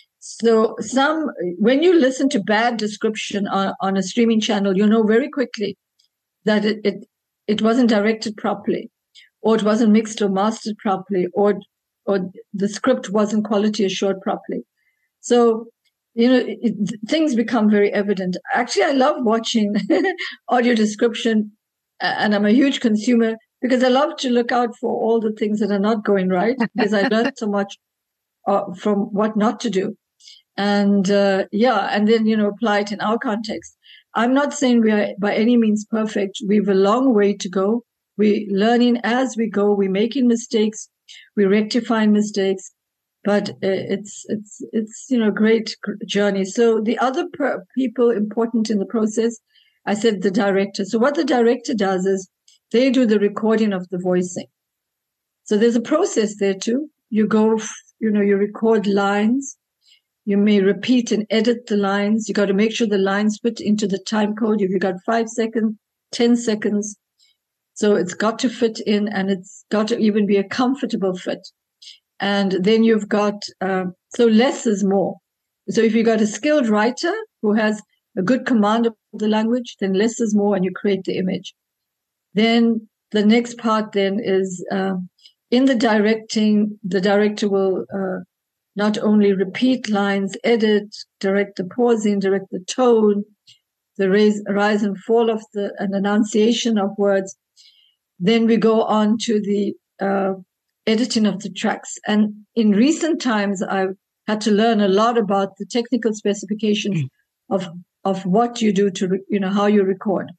So some, when you listen to bad description on, on a streaming channel, you know very quickly that it, it, it wasn't directed properly, or it wasn't mixed or mastered properly, or, or the script wasn't quality assured properly. So, you know, it, it, things become very evident. Actually, I love watching audio description, and I'm a huge consumer because I love to look out for all the things that are not going right, because I learned so much uh, from what not to do. And uh, yeah, and then, you know, apply it in our context. I'm not saying we are by any means perfect. We have a long way to go. We're learning as we go. We're making mistakes. We're rectifying mistakes. But uh, it's, it's, it's, you know, a great journey. So the other per- people important in the process, I said the director. So what the director does is they do the recording of the voicing. So there's a process there too. You go, you know, you record lines. You may repeat and edit the lines. You got to make sure the lines fit into the time code. If you got five seconds, ten seconds. So it's got to fit in, and it's got to even be a comfortable fit. And then you've got, uh, so less is more. So if you've got a skilled writer who has a good command of the language, then less is more, and you create the image. Then the next part then is, uh, in the directing, the director will, uh, not only repeat lines, edit, direct the pausing, direct the tone, the raise, rise and fall of the an enunciation of words. Then we go on to the uh, editing of the tracks. And in recent times, I've had to learn a lot about the technical specifications mm. of of what you do to, you know, how you record.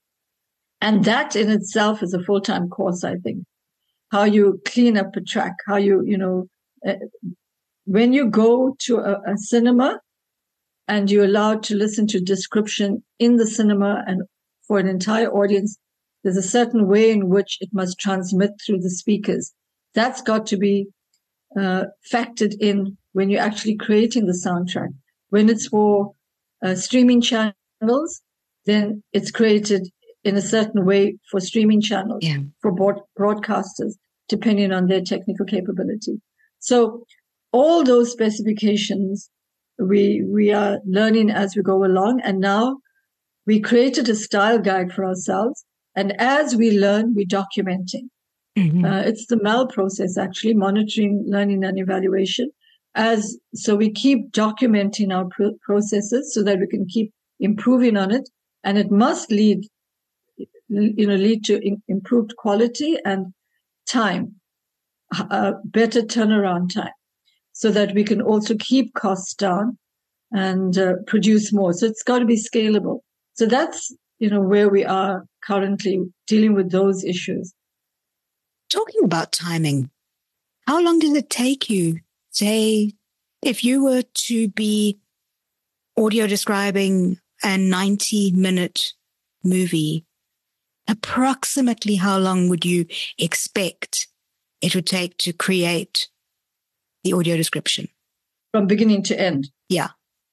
And that in itself is a full-time course, I think. How you clean up a track, how you, you know, uh, when you go to a, a cinema and you're allowed to listen to description in the cinema and for an entire audience, there's a certain way in which it must transmit through the speakers. That's got to be uh, factored in when you're actually creating the soundtrack. When it's for uh, streaming channels, then it's created in a certain way for streaming channels, yeah. for broad- broadcasters, depending on their technical capability. So all those specifications we we are learning as we go along. And now we created a style guide for ourselves. And as we learn, we're documenting. Mm-hmm. Uh, it's the M E L process, actually, monitoring, learning, and evaluation. As so we keep documenting our pro- processes so that we can keep improving on it. And it must lead, you know, lead to in- improved quality and time, uh, better turnaround time, so that we can also keep costs down and uh, produce more. So it's got to be scalable. So that's, you know, where we are currently dealing with those issues. Talking about timing, how long does it take you, say, if you were to be audio describing a ninety minute movie, approximately how long would you expect it would take to create the audio description? From beginning to end? Yeah.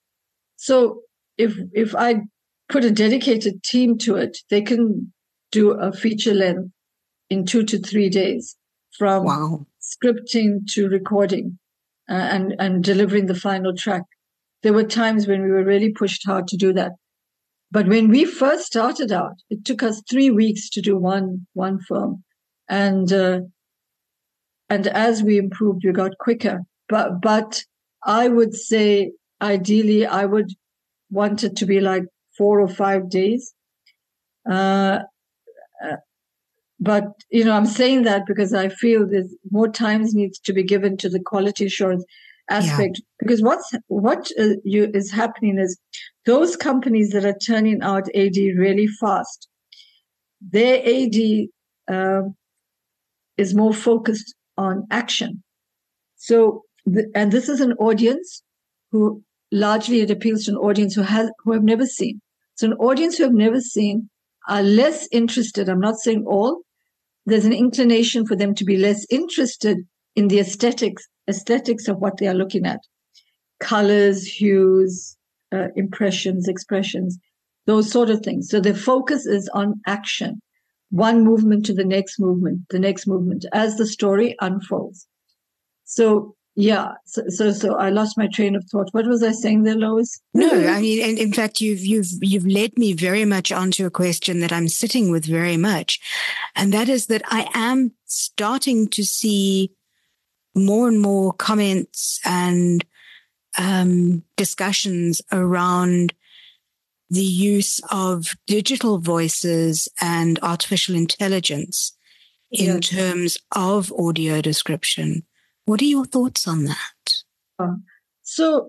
So if if I put a dedicated team to it, they can do a feature length in two to three days from wow. scripting to recording uh, and, and delivering the final track. There were times when we were really pushed hard to do that. But when we first started out, it took us three weeks to do one one film. And uh, and as we improved, we got quicker. But but I would say, ideally, I would want it to be like four or five days. Uh, uh, but, you know, I'm saying that because I feel there's more time needs to be given to the quality assurance aspect. Yeah. Because what's what uh, you, is happening is those companies that are turning out A D really fast, their A D uh, is more focused on action. So, the, and this is an audience who largely it appeals to an audience who has who have never seen. So an audience who have never seen are less interested. I'm not saying all. There's an inclination for them to be less interested in the aesthetics, aesthetics of what they are looking at. Colors, hues, uh, impressions, expressions, those sort of things. So their focus is on action. One movement to the next movement, the next movement as the story unfolds. So Yeah. So, so, so I lost my train of thought. What was I saying there, Lois? No, I mean, in, in fact, you've, you've, you've led me very much onto a question that I'm sitting with very much. And that is that I am starting to see more and more comments and, um, discussions around the use of digital voices and artificial intelligence in yes. terms of audio description. What are your thoughts on that? Uh, so,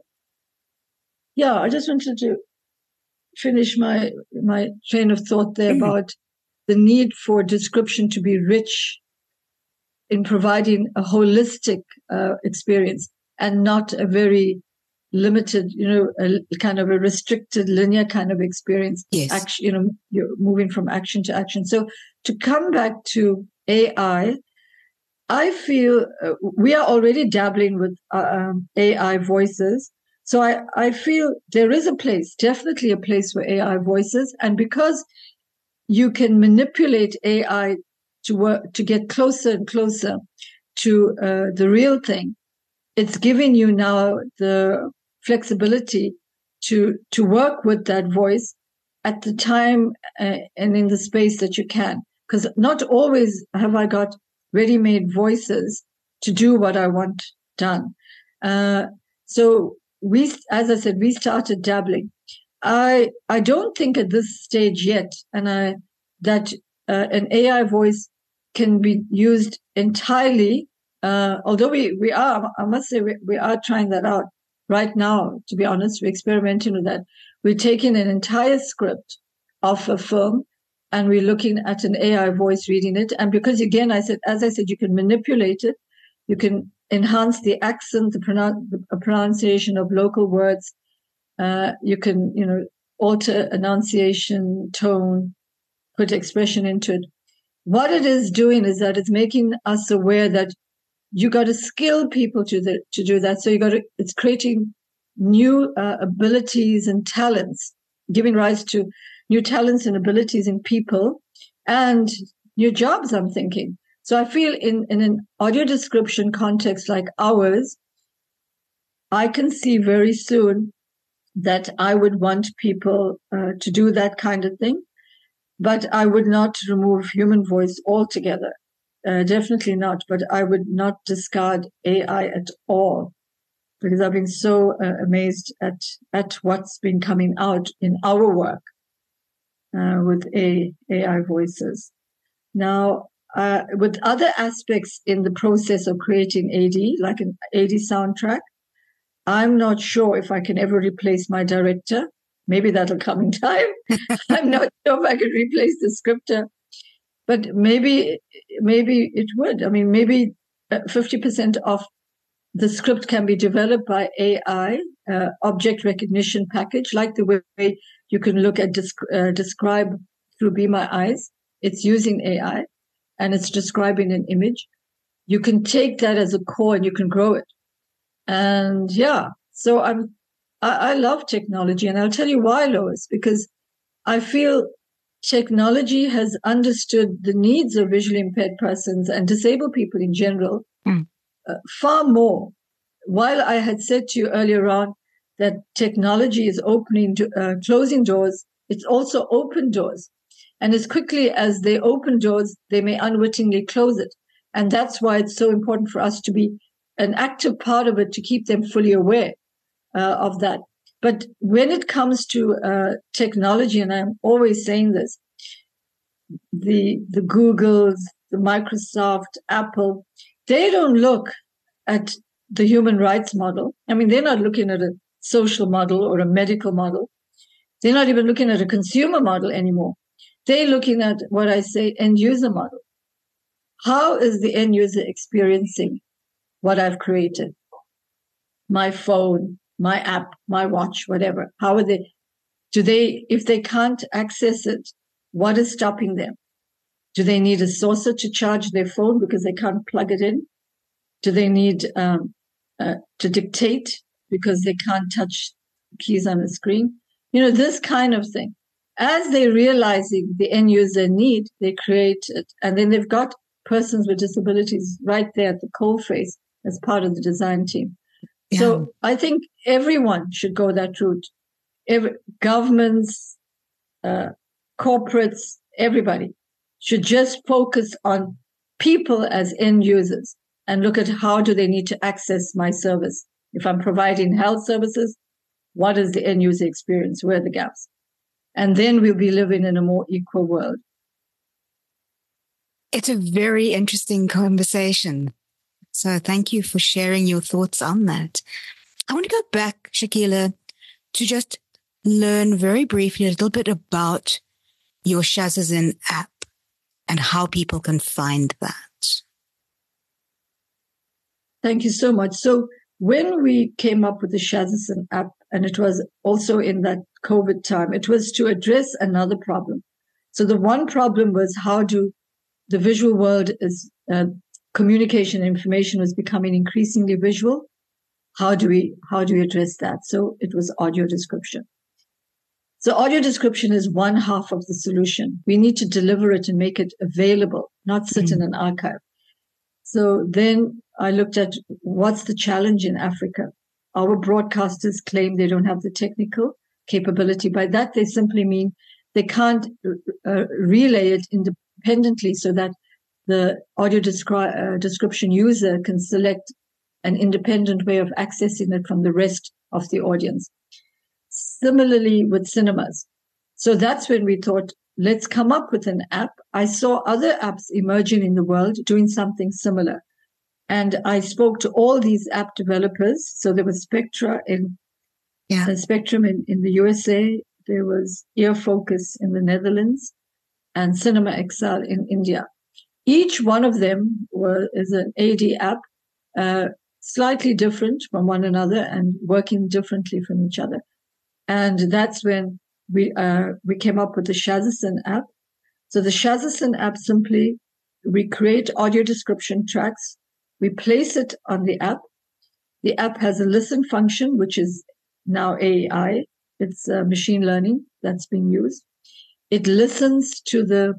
yeah, I just wanted to finish my my train of thought there mm. about the need for description to be rich in providing a holistic uh, experience and not a very limited, you know, a kind of a restricted linear kind of experience. Yes. Action, you know, you're moving from action to action. So to come back to A I, I feel uh, we are already dabbling with uh, um, A I voices. So I, I feel there is a place, definitely a place for A I voices. And because you can manipulate A I to work, to get closer and closer to uh, the real thing, it's giving you now the flexibility to, to work with that voice at the time uh, and in the space that you can. Because not always have I got ready-made voices to do what I want done. Uh, so we, as I said, we started dabbling. I I don't think at this stage yet, and I that uh, an A I voice can be used entirely. Uh, although we we are, I must say, we, we are trying that out right now. To be honest, we're experimenting with that. We're taking an entire script of a film, and we're looking at an A I voice reading it. And because, again, I said, as I said, you can manipulate it. You can enhance the accent, the, pronoun- the pronunciation of local words. Uh, you can, you know, alter enunciation, tone, put expression into it. What it is doing is that it's making us aware that you got to skill people to the, to do that. So you got to, it's creating new uh, abilities and talents, giving rise to new talents and abilities in people and new jobs, I'm thinking. So I feel in, in an audio description context like ours, I can see very soon that I would want people uh, to do that kind of thing, but I would not remove human voice altogether. Uh, definitely not, but I would not discard A I at all, because I've been so uh, amazed at, at what's been coming out in our work uh, with A I voices. Now, uh, with other aspects in the process of creating A D, like an A D soundtrack, I'm not sure if I can ever replace my director. Maybe that'll come in time. I'm not sure if I can replace the scripter, but maybe, maybe it would. I mean, maybe fifty percent of the script can be developed by A I, uh, object recognition package, like the way you can look at disc- uh, describe through Be My Eyes. It's using A I and it's describing an image. You can take that as a core and you can grow it. And yeah, so I'm, I, I love technology, and I'll tell you why, Lois, because I feel technology has understood the needs of visually impaired persons and disabled people in general mm. uh, far more. While I had said to you earlier on that technology is opening, to, uh, closing doors, it's also opened doors. And as quickly as they open doors, they may unwittingly close it. And that's why it's so important for us to be an active part of it, to keep them fully aware uh, of that. But when it comes to uh, technology, and I'm always saying this, the the Googles, the Microsoft, Apple, they don't look at the human rights model. I mean, they're not looking at a social model or a medical model. They're not even looking at a consumer model anymore. They're looking at what I say end user model. How is the end user experiencing what I've created? My phone, my app, my watch, whatever. How are they? Do they, if they can't access it, what is stopping them? Do they need a saucer to charge their phone because they can't plug it in? Do they need um, uh, to dictate because they can't touch keys on the screen? You know, this kind of thing. As they're realizing the end user need, they create it. And then they've got persons with disabilities right there at the coalface as part of the design team. Yeah. So I think everyone should go that route. Every, governments, uh, corporates, everybody should just focus on people as end users and look at how do they need to access my service. If I'm providing health services, what is the end user experience? Where are the gaps? And then we'll be living in a more equal world. It's a very interesting conversation. So thank you for sharing your thoughts on that. I want to go back, Shakila, to just learn very briefly a little bit about your Shazazin app and how people can find that. Thank you so much. So when we came up with the Shazazin app, and it was also in that COVID time, it was to address another problem. So the one problem was how do the visual world is uh, communication and information was becoming increasingly visual. How do we how do we address that? So it was audio description. So audio description is one half of the solution. We need to deliver it and make it available, not sit mm-hmm. in an archive. So then I looked at what's the challenge in Africa. Our broadcasters claim they don't have the technical capability. By that, they simply mean they can't uh, relay it independently so that the audio descri- uh, description user can select an independent way of accessing it from the rest of the audience. Similarly with cinemas. So that's when we thought, let's come up with an app. I saw other apps emerging in the world doing something similar. And I spoke to all these app developers. So there was Spectra in yeah. uh, Spectrum in, in the U S A. There was Earfocus in the Netherlands and Cinema Excel in India. Each one of them was, is an A D app, uh, slightly different from one another and working differently from each other. And that's when we uh, we came up with the Shazazin app. So the Shazazin app simply, we create audio description tracks. We place it on the app. The app has a listen function, which is now A I. It's uh, machine learning that's being used. It listens to the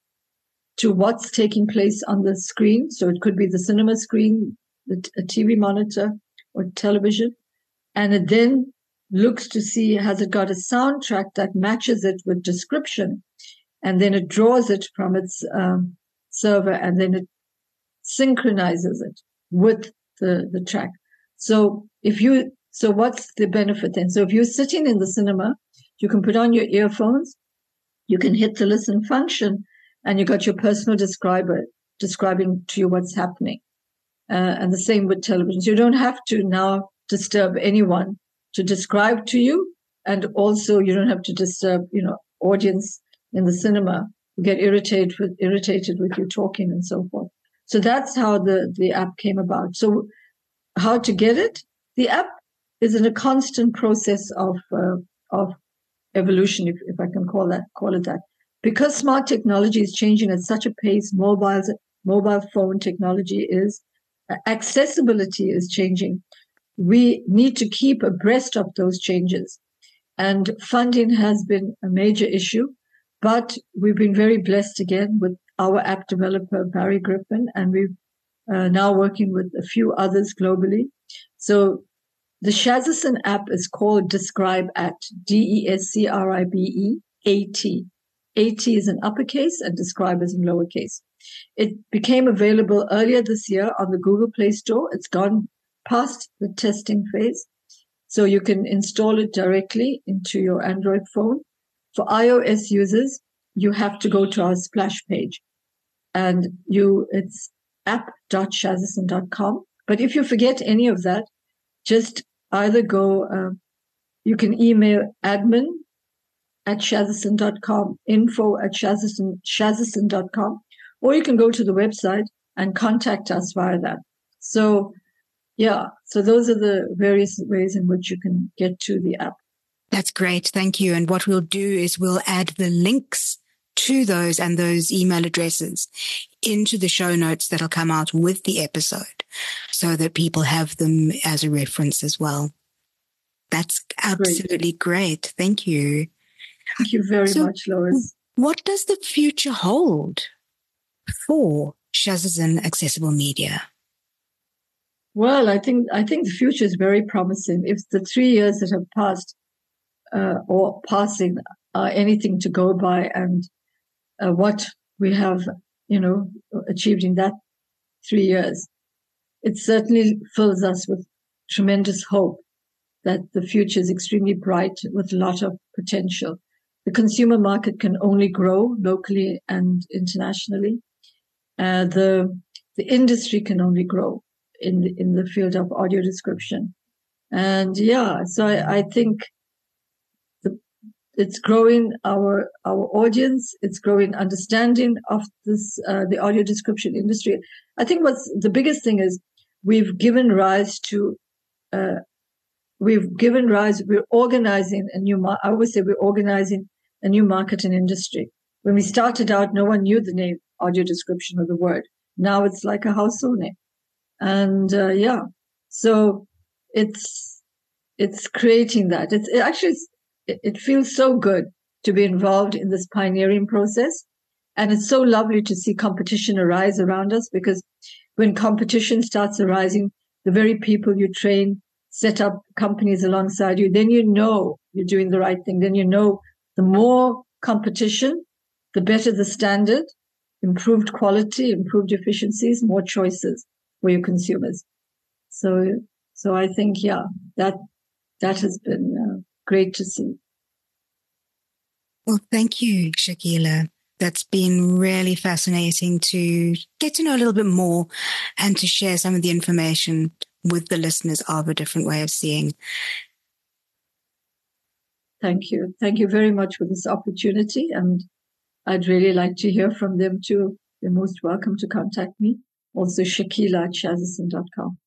to what's taking place on the screen. So it could be the cinema screen, the, a T V monitor or television. And it then looks to see, has it got a soundtrack that matches it with description? And then it draws it from its um, server and then it synchronizes it with the, the track. So if you, so what's the benefit then? So if you're sitting in the cinema, you can put on your earphones, you can hit the listen function, and you got your personal describer describing to you what's happening. Uh, and the same with television. So you don't have to now disturb anyone to describe to you. And also you don't have to disturb, you know, audience in the cinema who get irritated with, irritated with you talking and so forth. So that's how the, the app came about. So how to get it? The app is in a constant process of, uh, of evolution, if, if I can call that, call it that. Because smart technology is changing at such a pace, mobile, mobile phone technology is, uh, accessibility is changing. We need to keep abreast of those changes. And funding has been a major issue, but we've been very blessed again with our app developer, Barry Griffin, and we're uh, now working with a few others globally. So the Shazazin app is called Describe at, D E S C R I B E A T. A T is in uppercase and Describe is in lowercase. It became available earlier this year on the Google Play Store. It's gone past the testing phase. So you can install it directly into your Android phone. For iOS users, you have to go to our splash page. And you, it's app dot shazazin dot com. But if you forget any of that, just either go, uh, you can email admin at shazazin dot com, info at shazazin dot com, or you can go to the website and contact us via that. So, yeah, so those are the various ways in which you can get to the app. That's great. Thank you. And what we'll do is we'll add the links to those and those email addresses into the show notes that'll come out with the episode so that people have them as a reference as well. That's absolutely great. great. Thank you. Thank you very so much, Lois. What does the future hold for Shazazin Accessible Media? Well, I think I think the future is very promising. If the three years that have passed uh, or passing are anything to go by, and uh, what we have, you know, achieved in that three years, it certainly fills us with tremendous hope that the future is extremely bright with a lot of potential. The consumer market can only grow locally and internationally. uh, the the industry can only grow in the, in the field of audio description. And yeah, so I, I think the, it's growing our our audience. It's growing understanding of this uh, the audio description industry. I think what's the biggest thing is we've given rise to uh, we've given rise. We're organizing a new. I would say we're organizing a new market and industry. When we started out, no one knew the name audio description or the word. Now it's like a household name, and uh, yeah, so it's it's creating that. It's it actually it, it feels so good to be involved in this pioneering process, and it's so lovely to see competition arise around us, because when competition starts arising, the very people you train set up companies alongside you, then you know you're doing the right thing. Then you know the more competition, the better the standard, improved quality, improved efficiencies, more choices for your consumers. So, so I think, yeah, that, that has been uh, great to see. Well, thank you, Shakila. That's been really fascinating to get to know a little bit more and to share some of the information with the listeners of A Different Way of Seeing. Thank you. Thank you very much for this opportunity. And I'd really like to hear from them too. They're most welcome to contact me. Also, Shakila at shazison dot com.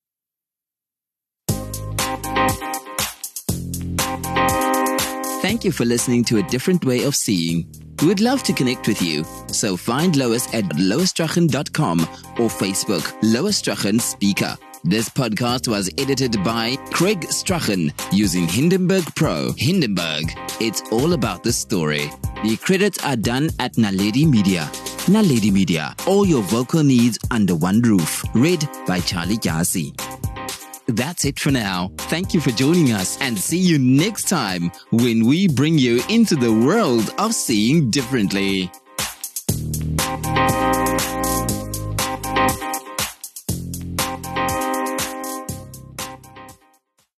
Thank you for listening to A Different Way of Seeing. We would love to connect with you. So find Lois at lois strachan dot com or Facebook, Lois Strachan Speaker. This podcast was edited by Craig Strachan using Hindenburg Pro. Hindenburg, it's all about the story. The credits are done at Naledi Media. Naledi Media, all your vocal needs under one roof. Read by Charlie Gyasi. That's it for now. Thank you for joining us, and see you next time when we bring you into the world of seeing differently.